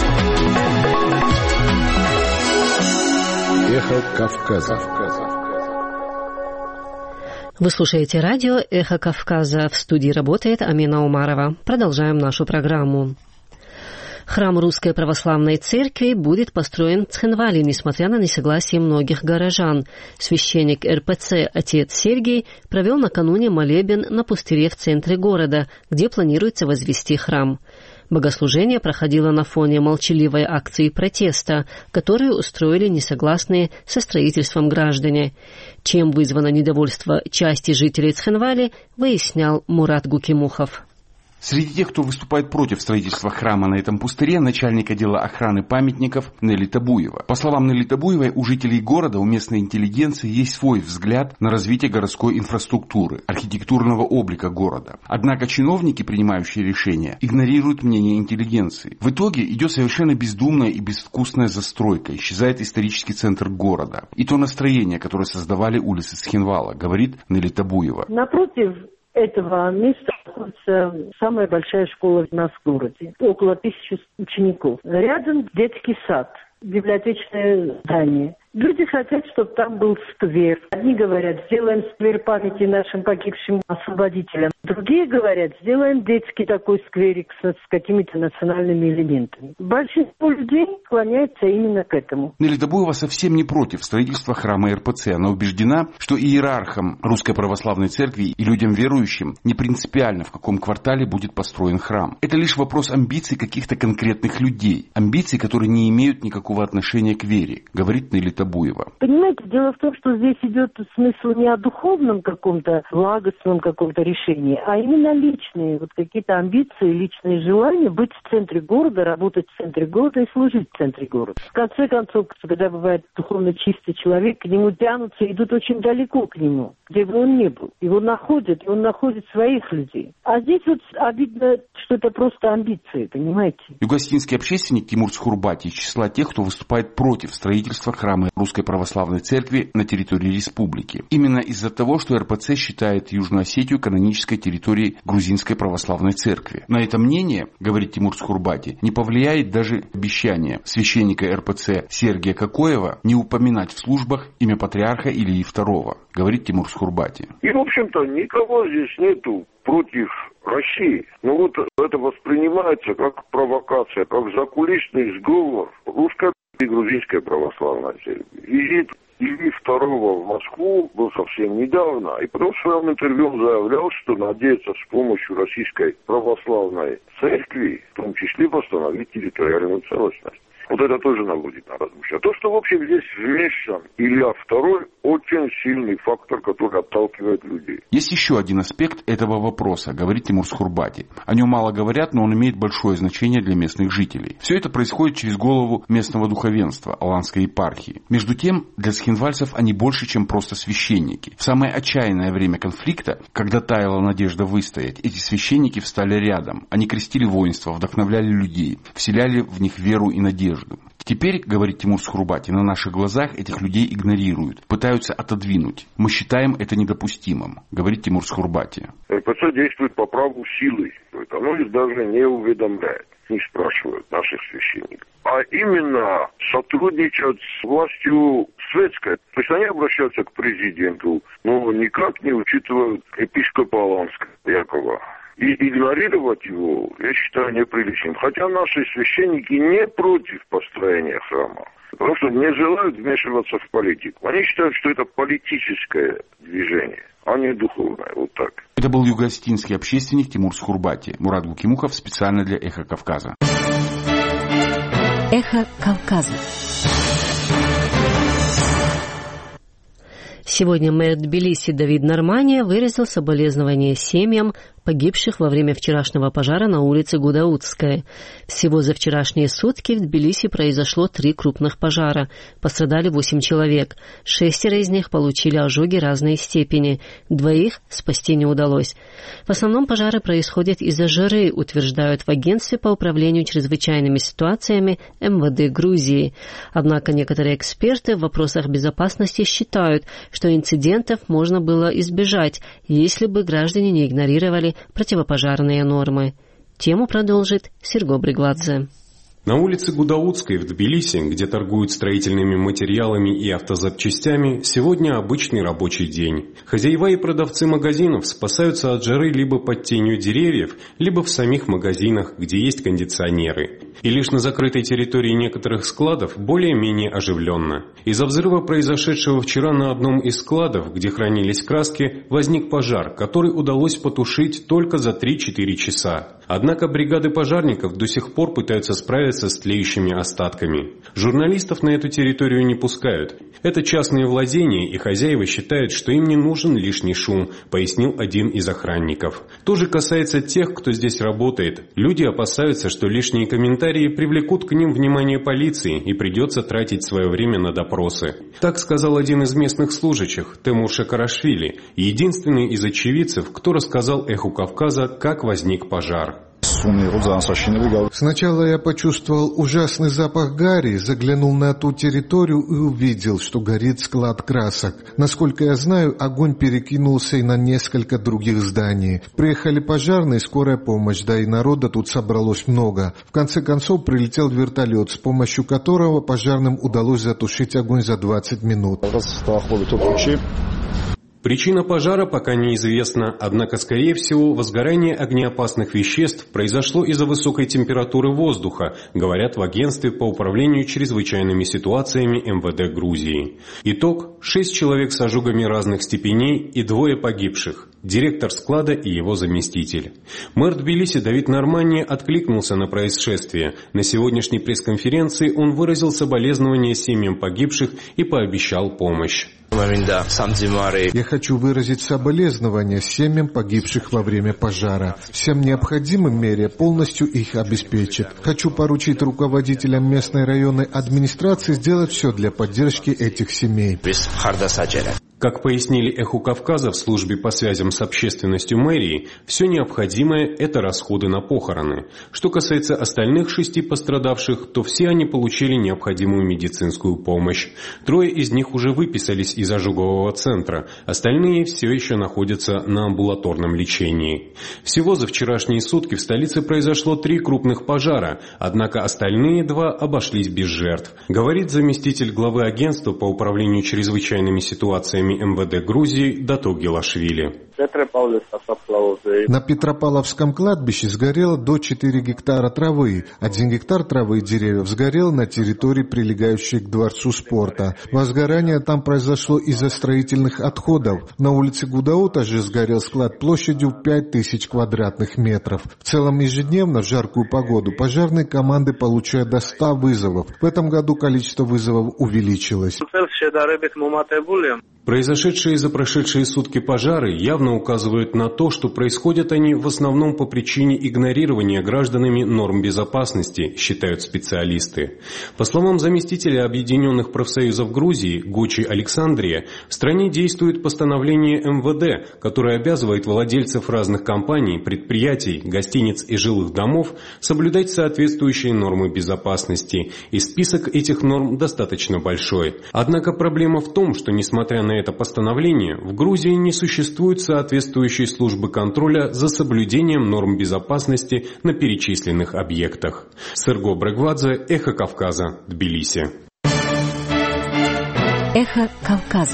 Эхо Кавказа. Вы слушаете радио «Эхо Кавказа». В студии работает Амина Умарова. Продолжаем нашу программу. Храм Русской Православной Церкви будет построен в Цхинвале, несмотря на несогласие многих горожан. Священник эр пэ цэ отец Сергий провел накануне молебен на пустыре в центре города, где планируется возвести храм. Богослужение проходило на фоне молчаливой акции протеста, которую устроили несогласные со строительством граждане. Чем вызвано недовольство части жителей Цхинвали, выяснял Мурат Гукимухов. Среди тех, кто выступает против строительства храма на этом пустыре, начальник отдела охраны памятников Нелли Табуева. По словам Нелли Табуевой, у жителей города, у местной интеллигенции есть свой взгляд на развитие городской инфраструктуры, архитектурного облика города. Однако чиновники, принимающие решения, игнорируют мнение интеллигенции. В итоге идет совершенно бездумная и безвкусная застройка, исчезает исторический центр города. И то настроение, которое создавали улицы Цхинвала, говорит Нелли Табуева. Напротив этого места находится самая большая школа у нас в городе. Около тысячи учеников. Рядом детский сад, библиотечное здание. Люди хотят, чтобы там был сквер. Одни говорят, сделаем сквер памяти нашим погибшим освободителям. Другие говорят, сделаем детский такой скверик с, с какими-то национальными элементами. Большинство людей склоняется именно к этому. Нелли Табуева совсем не против строительства храма эр пэ цэ. Она убеждена, что иерархам Русской Православной Церкви и людям верующим не принципиально, в каком квартале будет построен храм. Это лишь вопрос амбиций каких-то конкретных людей. Амбиций, которые не имеют никакого отношения к вере, говорит Нелли Табуева. Понимаете, дело в том, что здесь идет смысл не о духовном каком-то благостном каком-то решении, а именно личные, вот какие-то амбиции, личные желания быть в центре города, работать в центре города и служить в центре города. В конце концов, когда бывает духовно чистый человек, к нему тянутся, идут очень далеко к нему, где бы он ни был. Его находят, и он находит своих людей. А здесь вот обидно, что это просто амбиции, понимаете? Югостинский общественник Тимур Схурбати из числа тех, кто выступает против строительства храма Русской Православной Церкви на территории республики. Именно из-за того, что эр пэ цэ считает Южную Осетию канонической территорией Грузинской Православной Церкви. На это мнение, говорит Тимур Схурбати, не повлияет даже обещание священника эр пэ цэ Сергия Кокоева не упоминать в службах имя патриарха Ильи второго, говорит Тимур Схурбати. И, в общем-то, никого здесь нету против России. Но вот это воспринимается как провокация, как закулисный сговор русской и грузинской православной церкви. Визит Ильи второго в Москву был совсем недавно, и потом в своем интервью он заявлял, что надеется с помощью российской православной церкви, в том числе, восстановить территориальную целостность. Вот это тоже наводит на размышления. А то, что в общем здесь вмешан Илья второй, очень сильный фактор, который отталкивает людей. Есть еще один аспект этого вопроса, говорит Тимур Схурбати. О нем мало говорят, но он имеет большое значение для местных жителей. Все это происходит через голову местного духовенства Аланской епархии. Между тем, для цхинвальцев они больше, чем просто священники. В самое отчаянное время конфликта, когда таяла надежда выстоять, эти священники встали рядом. Они крестили воинство, вдохновляли людей, вселяли в них веру и надежду. Теперь, говорит Тимур Схурбати, на наших глазах этих людей игнорируют, пытаются отодвинуть. Мы считаем это недопустимым, говорит Тимур Схурбати. эр пэ цэ действует по праву силы. Оно их даже не уведомляет, не спрашивают наших священников. А именно сотрудничают с властью светской. То есть они обращаются к президенту, но никак не учитывают епископа Аланского Якова. И игнорировать его, я считаю, неприличным. Хотя наши священники не против построения храма. Потому что не желают вмешиваться в политику. Они считают, что это политическое движение, а не духовное. Вот так. Это был югостинский общественник Тимур Схурбати. Мурат Гукимухов специально для «Эхо Кавказа». «Эхо Кавказа». Сегодня мэр Тбилиси Давид Нормания выразил соболезнования семьям погибших во время вчерашнего пожара на улице Гудаутская. Всего за вчерашние сутки в Тбилиси произошло три крупных пожара. Пострадали восемь человек. Шестеро из них получили ожоги разной степени. Двоих спасти не удалось. В основном пожары происходят из-за жары, утверждают в агентстве по управлению чрезвычайными ситуациями эм вэ дэ Грузии. Однако некоторые эксперты в вопросах безопасности считают, что инцидентов можно было избежать, если бы граждане не игнорировали противопожарные нормы. Тему продолжит Серго Бригладзе. На улице Гудаутской в Тбилиси, где торгуют строительными материалами и автозапчастями, сегодня обычный рабочий день. Хозяева и продавцы магазинов спасаются от жары либо под тенью деревьев, либо в самих магазинах, где есть кондиционеры. И лишь на закрытой территории некоторых складов более-менее оживленно. Из-за взрыва, произошедшего вчера на одном из складов, где хранились краски, возник пожар, который удалось потушить только за три-четыре часа. Однако бригады пожарников до сих пор пытаются справиться с тлеющими остатками. Журналистов на эту территорию не пускают. Это частные владения, и хозяева считают, что им не нужен лишний шум, пояснил один из охранников. То же касается тех, кто здесь работает. Люди опасаются, что лишние комментарии привлекут к ним внимание полиции и придется тратить свое время на допросы. Так сказал один из местных служащих, Темур Шакарашвили, единственный из очевидцев, кто рассказал «Эху Кавказа», как возник пожар. Сначала я почувствовал ужасный запах гари, заглянул на ту территорию и увидел, что горит склад красок. Насколько я знаю, огонь перекинулся и на несколько других зданий. Приехали пожарные, скорая помощь, да и народа тут собралось много. В конце концов прилетел вертолет, с помощью которого пожарным удалось затушить огонь за двадцать минут. Причина пожара пока неизвестна, однако, скорее всего, возгорание огнеопасных веществ произошло из-за высокой температуры воздуха, говорят в агентстве по управлению чрезвычайными ситуациями эм вэ дэ Грузии. Итог – шесть человек с ожогами разных степеней и двое погибших – директор склада и его заместитель. Мэр Тбилиси Давид Нормани откликнулся на происшествие. На сегодняшней пресс-конференции он выразил соболезнования семьям погибших и пообещал помощь. Я хочу выразить соболезнования семьям погибших во время пожара. Всем необходимым мере полностью их обеспечит. Хочу поручить руководителям местной районной администрации сделать все для поддержки этих семей. Как пояснили «Эху Кавказа» в службе по связям с общественностью мэрии, все необходимое – это расходы на похороны. Что касается остальных шести пострадавших, то все они получили необходимую медицинскую помощь. Трое из них уже выписались из ожогового центра, остальные все еще находятся на амбулаторном лечении. Всего за вчерашние сутки в столице произошло три крупных пожара, однако остальные два обошлись без жертв, говорит заместитель главы агентства по управлению чрезвычайными ситуациями эм вэ дэ Грузии Дато Гелашвили. На Петропавловском кладбище сгорело до четырёх гектара травы. Один гектар травы и деревьев сгорел на территории, прилегающей к Дворцу спорта. Возгорание там произошло из-за строительных отходов. На улице Гудаута же сгорел склад площадью пять тысяч квадратных метров. В целом ежедневно в жаркую погоду пожарные команды получают до ста вызовов. В этом году количество вызовов увеличилось. Произошедшие за прошедшие сутки пожары явно указывают на то, что происходят они в основном по причине игнорирования гражданами норм безопасности, считают специалисты. По словам заместителя Объединенных профсоюзов Грузии Гочи Александрия, в стране действует постановление эм вэ дэ, которое обязывает владельцев разных компаний, предприятий, гостиниц и жилых домов соблюдать соответствующие нормы безопасности, и список этих норм достаточно большой. Однако проблема в том, что несмотря на это постановление, в Грузии не существует соответствующей службы контроля за соблюдением норм безопасности на перечисленных объектах. Серго Брегвадзе, Эхо Кавказа, Тбилиси. Эхо Кавказа.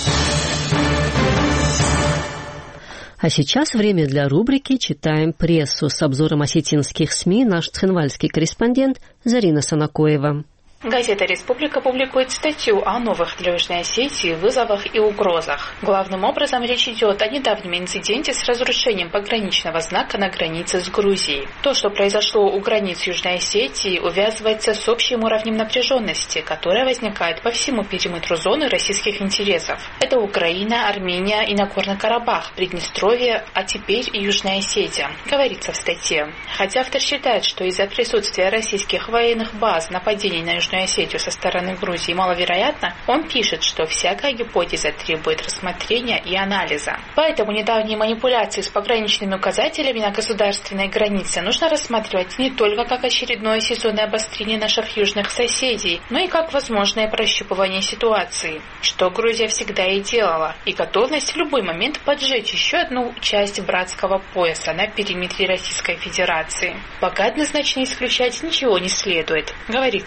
А сейчас время для рубрики «Читаем прессу». С обзором осетинских СМИ наш цхинвальский корреспондент Зарина Санакоева. Газета «Республика» публикует статью о новых для Южной Осетии вызовах и угрозах. Главным образом речь идет о недавнем инциденте с разрушением пограничного знака на границе с Грузией. То, что произошло у границ Южной Осетии, увязывается с общим уровнем напряженности, которая возникает по всему периметру зоны российских интересов. Это Украина, Армения и Нагорный Карабах, Приднестровье, а теперь и Южная Осетия, говорится в статье. Хотя автор считает, что из-за присутствия российских военных баз нападений на Южную Осетию со стороны Грузии маловероятно, он пишет, что всякая гипотеза требует рассмотрения и анализа. Поэтому недавние манипуляции с пограничными указателями на государственной границе нужно рассматривать не только как очередное сезонное обострение наших южных соседей, но и как возможное прощупывание ситуации, что Грузия всегда и делала, и готовность в любой момент поджечь еще одну часть братского пояса на периметре Российской Федерации. Пока однозначно исключать ничего не следует, говорится в статье.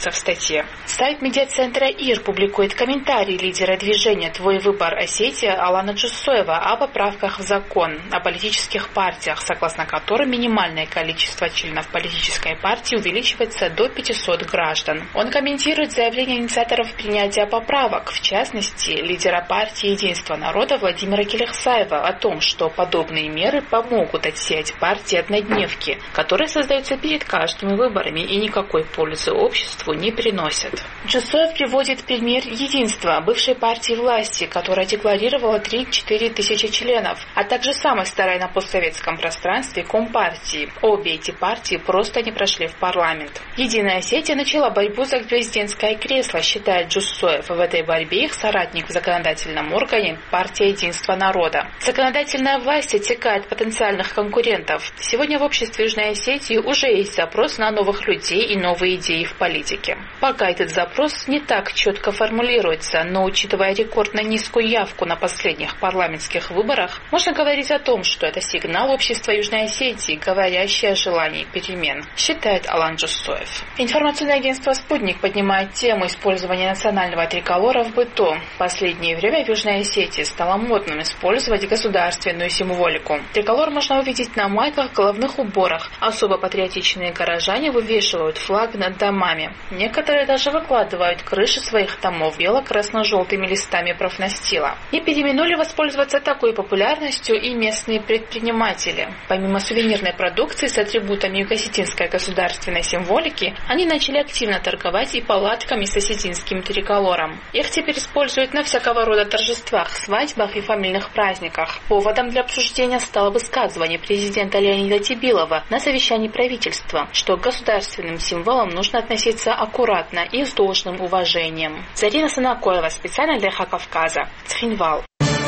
Осетии. Сайт медиацентра ИР публикует комментарий лидера движения «Твой выбор Осетия» Алана Джуссоева о поправках в закон о политических партиях, согласно которым минимальное количество членов политической партии увеличивается до пятисот граждан. Он комментирует заявление инициаторов принятия поправок, в частности, лидера партии «Единство народа» Владимира Келехсаева о том, что подобные меры помогут отсеять партии однодневки, которые создаются перед каждыми выборами и никакой пользы обществу не приносят. Джуссоев приводит пример «Единства», бывшей партии власти, которая декларировала три-четыре тысячи членов, а также самой старой на постсоветском пространстве Компартии. Обе эти партии просто не прошли в парламент. «Единая Осетия» начала борьбу за президентское кресло, считает Джуссоев. В этой борьбе их соратник в законодательном органе – партия «Единство народа». Законодательная власть отсекает потенциальных конкурентов. Сегодня в обществе Южной Осетии уже есть запрос на новых людей и новые идеи в политике. Пока этот запрос не так четко формулируется, но учитывая рекордно низкую явку на последних парламентских выборах, можно говорить о том, что это сигнал общества Южной Осетии, говорящий о желании перемен, считает Алан Джуссоев. Информационное агентство «Спутник» поднимает тему использования национального триколора в быту. В последнее время в Южной Осетии стало модным использовать государственную символику. Триколор можно увидеть на майках, головных уборах. Особо патриотичные горожане вывешивают флаг над домами. Некоторые даже выкладывают крыши своих домов бело-красно-желтыми листами профнастила. Не переминули воспользоваться такой популярностью и местные предприниматели. Помимо сувенирной продукции с атрибутами юго-осетинской государственной символики, они начали активно торговать и палатками с осетинским триколором. Их теперь используют на всякого рода торжествах, свадьбах и фамильных праздниках. Поводом для обсуждения стало высказывание президента Леонида Тибилова на совещании правительства, что к государственным символам нужно относиться аккуратно и с должным уважением. Зарина Санакоева, специально для «Эхо Кавказа», Цхинвал.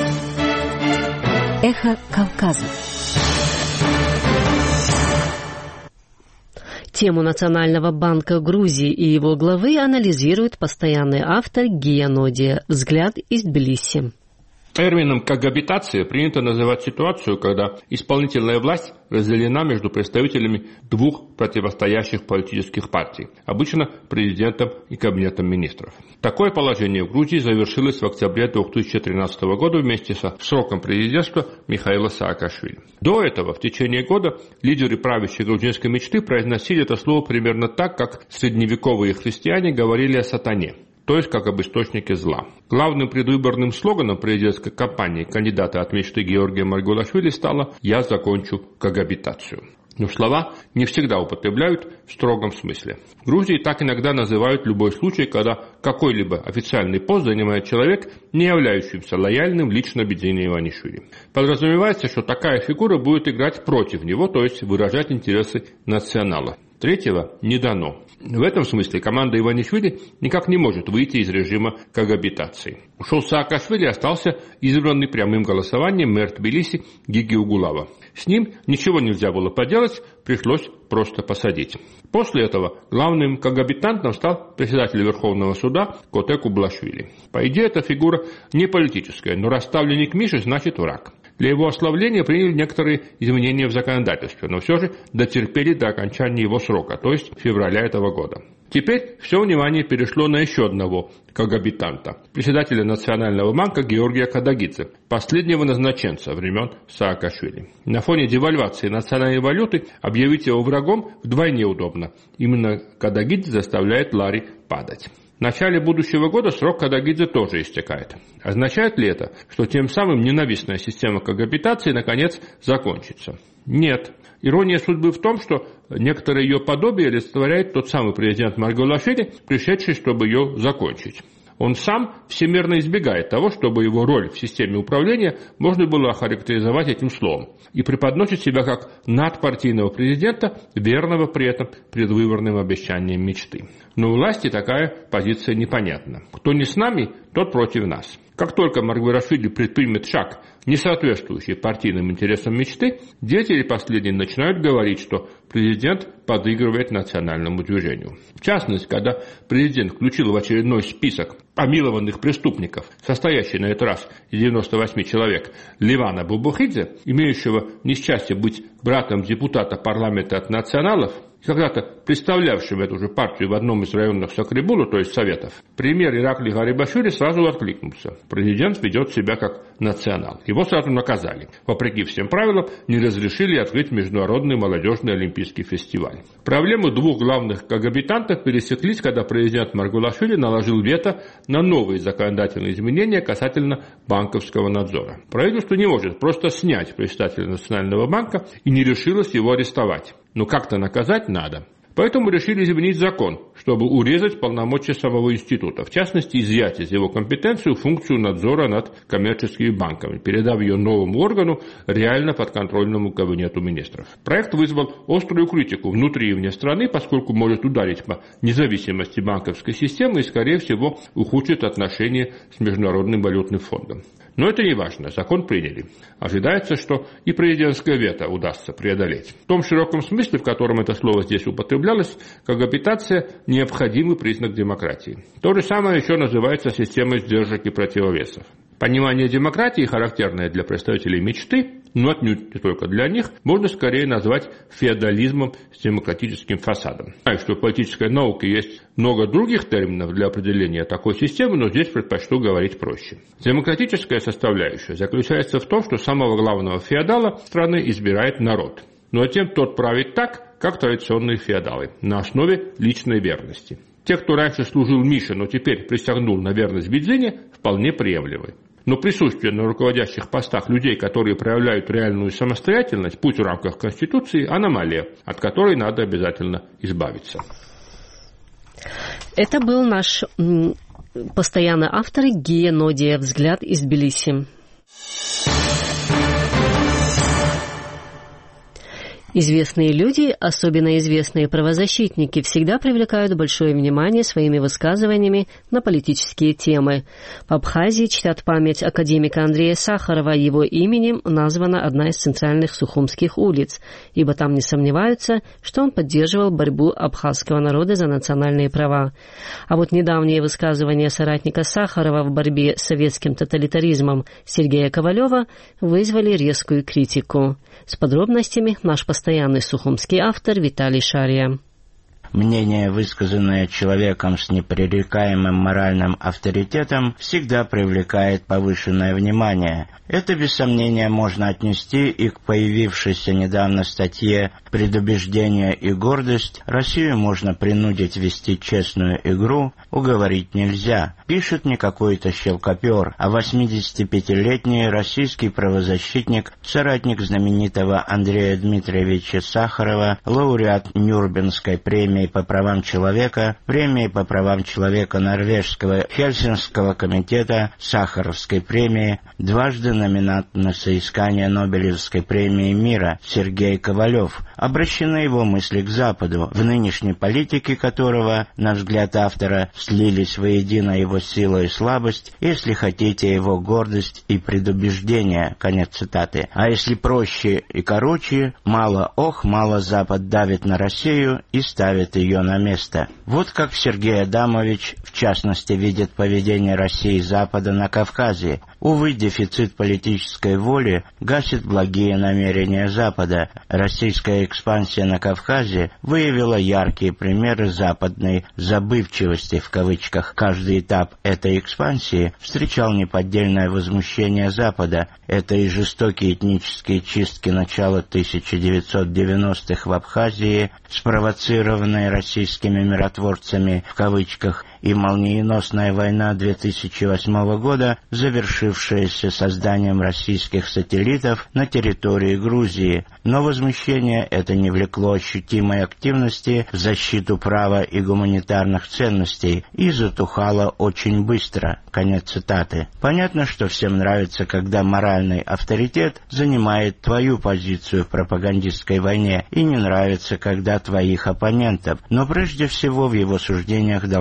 Эхо Кавказа. Тему Национального банка Грузии и его главы анализирует постоянный автор Гия Нодия. Взгляд из Тбилиси. Термином когабитация принято называть ситуацию, когда исполнительная власть разделена между представителями двух противостоящих политических партий, обычно президентом и кабинетом министров. Такое положение в Грузии завершилось в октябре две тысячи тринадцатого года вместе со сроком президентства Михаила Саакашвили. До этого, в течение года, лидеры правящей грузинской мечты произносили это слово примерно так, как средневековые христиане говорили о сатане, то есть как об источнике зла. Главным предвыборным слоганом президентской кампании кандидата от мечты Георгия Маргулашвили стало «Я закончу когабитацию». Но слова не всегда употребляют в строгом смысле. В Грузии так иногда называют любой случай, когда какой-либо официальный пост занимает человек, не являющийся лояльным лично Бедзине Иванишвили. Подразумевается, что такая фигура будет играть против него, то есть выражать интересы национала. Третьего не дано. В этом смысле команда Иванишвили никак не может выйти из режима когабитации. Ушел Саакашвили, остался избранный прямым голосованием мэр Тбилиси Гиги Угулава. С ним ничего нельзя было поделать, пришлось просто посадить. После этого главным когабитантом стал председатель Верховного суда Коте Кублашвили. По идее, эта фигура не политическая, но расставленник Миши значит враг. Для его ослабления приняли некоторые изменения в законодательстве, но все же дотерпели до окончания его срока, то есть февраля этого года. Теперь все внимание перешло на еще одного когабитанта, председателя Национального банка Георгия Кадагидзе, последнего назначенца времен Саакашвили. На фоне девальвации национальной валюты объявить его врагом вдвойне удобно. Именно Кадагидзе заставляет лари падать. В начале будущего года срок Кадагидзе тоже истекает. Означает ли это, что тем самым ненавистная система когабитации наконец закончится? Нет. Ирония судьбы в том, что некоторое ее подобие олицетворяет тот самый президент Маргулашвили, пришедший, чтобы ее закончить. Он сам всемирно избегает того, чтобы его роль в системе управления можно было охарактеризовать этим словом, и преподносит себя как надпартийного президента, верного при этом предвыборным обещаниям мечты. Но у власти такая позиция непонятна. Кто не с нами, тот против нас. Как только Маргулашвили предпримет шаг, не соответствующий партийным интересам мечты, деятели последние начинают говорить, что президент подыгрывает национальному движению. В частности, когда президент включил в очередной список помилованных преступников, состоящий на этот раз из девяноста восьми человек, Ливана Бубухидзе, имеющего несчастье быть братом депутата парламента от националов, когда-то представлявшим эту же партию в одном из районных Сакрибулу, то есть Советов, премьер Иракли Гарибашвили сразу откликнулся. Президент ведет себя как национал. Его сразу наказали. Вопреки всем правилам, не разрешили открыть Международный молодежный олимпийский фестиваль. Проблемы двух главных кагабитантов пересеклись, когда президент Маргулашвили наложил вето на новые законодательные изменения касательно банковского надзора. Правительство не может просто снять председателя Национального банка и не решилось его арестовать. Но как-то наказать надо. Поэтому решили изменить закон, чтобы урезать полномочия самого института, в частности, изъять из его компетенцию функцию надзора над коммерческими банками, передав ее новому органу, реально подконтрольному кабинету министров. Проект вызвал острую критику внутри и вне страны, поскольку может ударить по независимости банковской системы и, скорее всего, ухудшит отношения с Международным валютным фондом. Но это не важно, закон приняли. Ожидается, что и президентское вето удастся преодолеть. В том широком смысле, в котором это слово здесь употреблялось, кагабитация – необходимый признак демократии. То же самое еще называется системой сдержек и противовесов. Понимание демократии, характерное для представителей мечты, но отнюдь не только для них, можно скорее назвать феодализмом с демократическим фасадом. Знаю, что в политической науке есть много других терминов для определения такой системы, но здесь предпочту говорить проще. Демократическая составляющая заключается в том, что самого главного феодала страны избирает народ. Но затем тот правит так, как традиционные феодалы, на основе личной верности. Те, кто раньше служил Мише, но теперь присягнул на верность Бедзине, вполне приемлемы. Но присутствие на руководящих постах людей, которые проявляют реальную самостоятельность, пусть в рамках Конституции, аномалия, от которой надо обязательно избавиться. Это был наш м, постоянный автор Гия Нодия «Взгляд из Тбилиси». Известные люди, особенно известные правозащитники, всегда привлекают большое внимание своими высказываниями на политические темы. В Абхазии чтят память академика Андрея Сахарова. Его именем названа одна из центральных сухумских улиц, ибо там не сомневаются, что он поддерживал борьбу абхазского народа за национальные права. А вот недавние высказывания соратника Сахарова в борьбе с советским тоталитаризмом Сергея Ковалева вызвали резкую критику. С подробностями наш постоянный сухумский автор Виталий Шария. Мнение, высказанное человеком с непререкаемым моральным авторитетом, всегда привлекает повышенное внимание. Это, без сомнения, можно отнести и к появившейся недавно статье «Предубеждение и гордость. Россию можно принудить вести честную игру, уговорить нельзя», пишет не какой-то щелкопер, а восьмидесятипятилетний российский правозащитник, соратник знаменитого Андрея Дмитриевича Сахарова, лауреат Нюрнбергской премии по правам человека, премии по правам человека Норвежского Хельсинского комитета, Сахаровской премии, дважды номинант на соискание Нобелевской премии мира Сергей Ковалев. Обращены его мысли к Западу, в нынешней политике которого, на взгляд автора, слились воедино его сила и слабость, если хотите, его гордость и предубеждение. Конец цитаты. А если проще и короче, мало ох, мало Запад давит на Россию и ставит ее на место. Вот как Сергей Адамович, в частности, видит поведение России и Запада на Кавказе. Увы, дефицит политической воли гасит благие намерения Запада. Российская экспансия на Кавказе выявила яркие примеры западной «забывчивости» в кавычках. Каждый этап этой экспансии встречал неподдельное возмущение Запада. Это и жестокие этнические чистки начала тысяча девятьсот девяностых в Абхазии, спровоцированные российскими миротворцами в кавычках, и молниеносная война две тысячи восьмого года, завершившаяся созданием российских сателлитов на территории Грузии. Но возмущение это не влекло ощутимой активности в защиту права и гуманитарных ценностей и затухало очень быстро. Конец цитаты. Понятно, что всем нравится, когда моральный авторитет занимает твою позицию в пропагандистской войне, и не нравится, когда твоих оппонентов. Но прежде всего в его суждениях должна присутствовать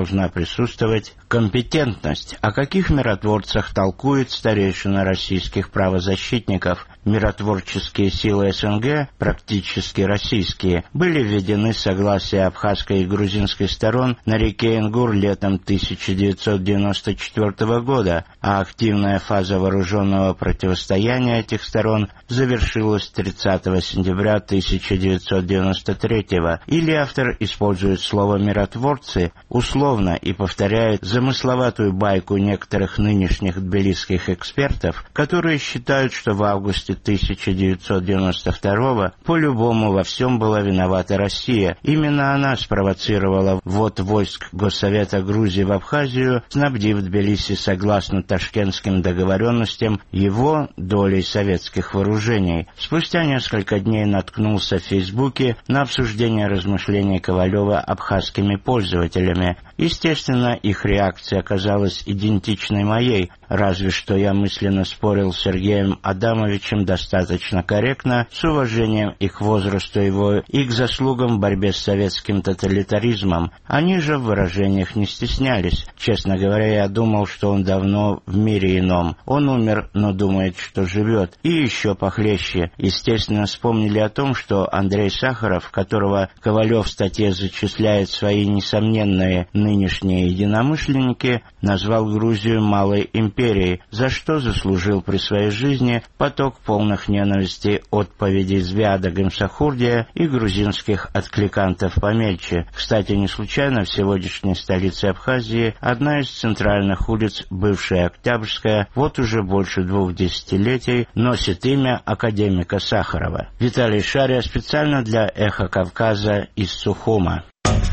присутствовать компетентность. О каких миротворцах толкует старейшина российских правозащитников? Миротворческие силы СНГ, практически российские, были введены с согласия абхазской и грузинской сторон на реке Ингур летом тысяча девятьсот девяносто четвёртого года, а активная фаза вооруженного противостояния этих сторон завершилась тридцатого сентября тысяча девятьсот девяносто третьего. Или автор использует слово «миротворцы» условно и повторяет замысловатую байку некоторых нынешних тбилисских экспертов, которые считают, что в августе тысяча девятьсот девяносто второго по-любому во всем была виновата Россия. Именно она спровоцировала ввод войск Госсовета Грузии в Абхазию, снабдив Тбилиси согласно ташкентским договоренностям его долей советских вооружений. Спустя несколько дней наткнулся в Фейсбуке на обсуждение размышлений Ковалева абхазскими пользователями. Естественно, их реакция оказалась идентичной моей, разве что я мысленно спорил с Сергеем Адамовичем достаточно корректно, с уважением и к возрасту его, и к заслугам в борьбе с советским тоталитаризмом. Они же в выражениях не стеснялись. Честно говоря, я думал, что он давно в мире ином. Он умер, но думает, что живет. И еще похлеще. Естественно, вспомнили о том, что Андрей Сахаров, которого Ковалев в статье зачисляет свои несомненные нынешние единомышленники, назвал Грузию малой империей, за что заслужил при своей жизни поток полных ненависти отповедей Звяда Гамсахурдия и грузинских откликантов помельче. Кстати, не случайно в сегодняшней столице Абхазии одна из центральных улиц, бывшая Октябрьская, вот уже больше двух десятилетий носит имя академика Сахарова. Виталий Шария специально для «Эхо Кавказа» из Сухума.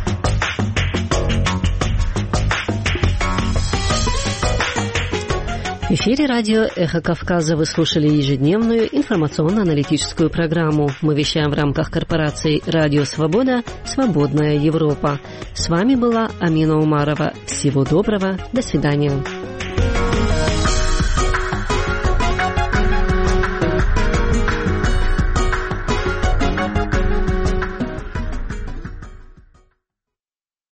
В эфире радио «Эхо Кавказа» вы слушали ежедневную информационно-аналитическую программу. Мы вещаем в рамках корпорации «Радио Свобода. Свободная Европа». С вами была Амина Умарова. Всего доброго. До свидания.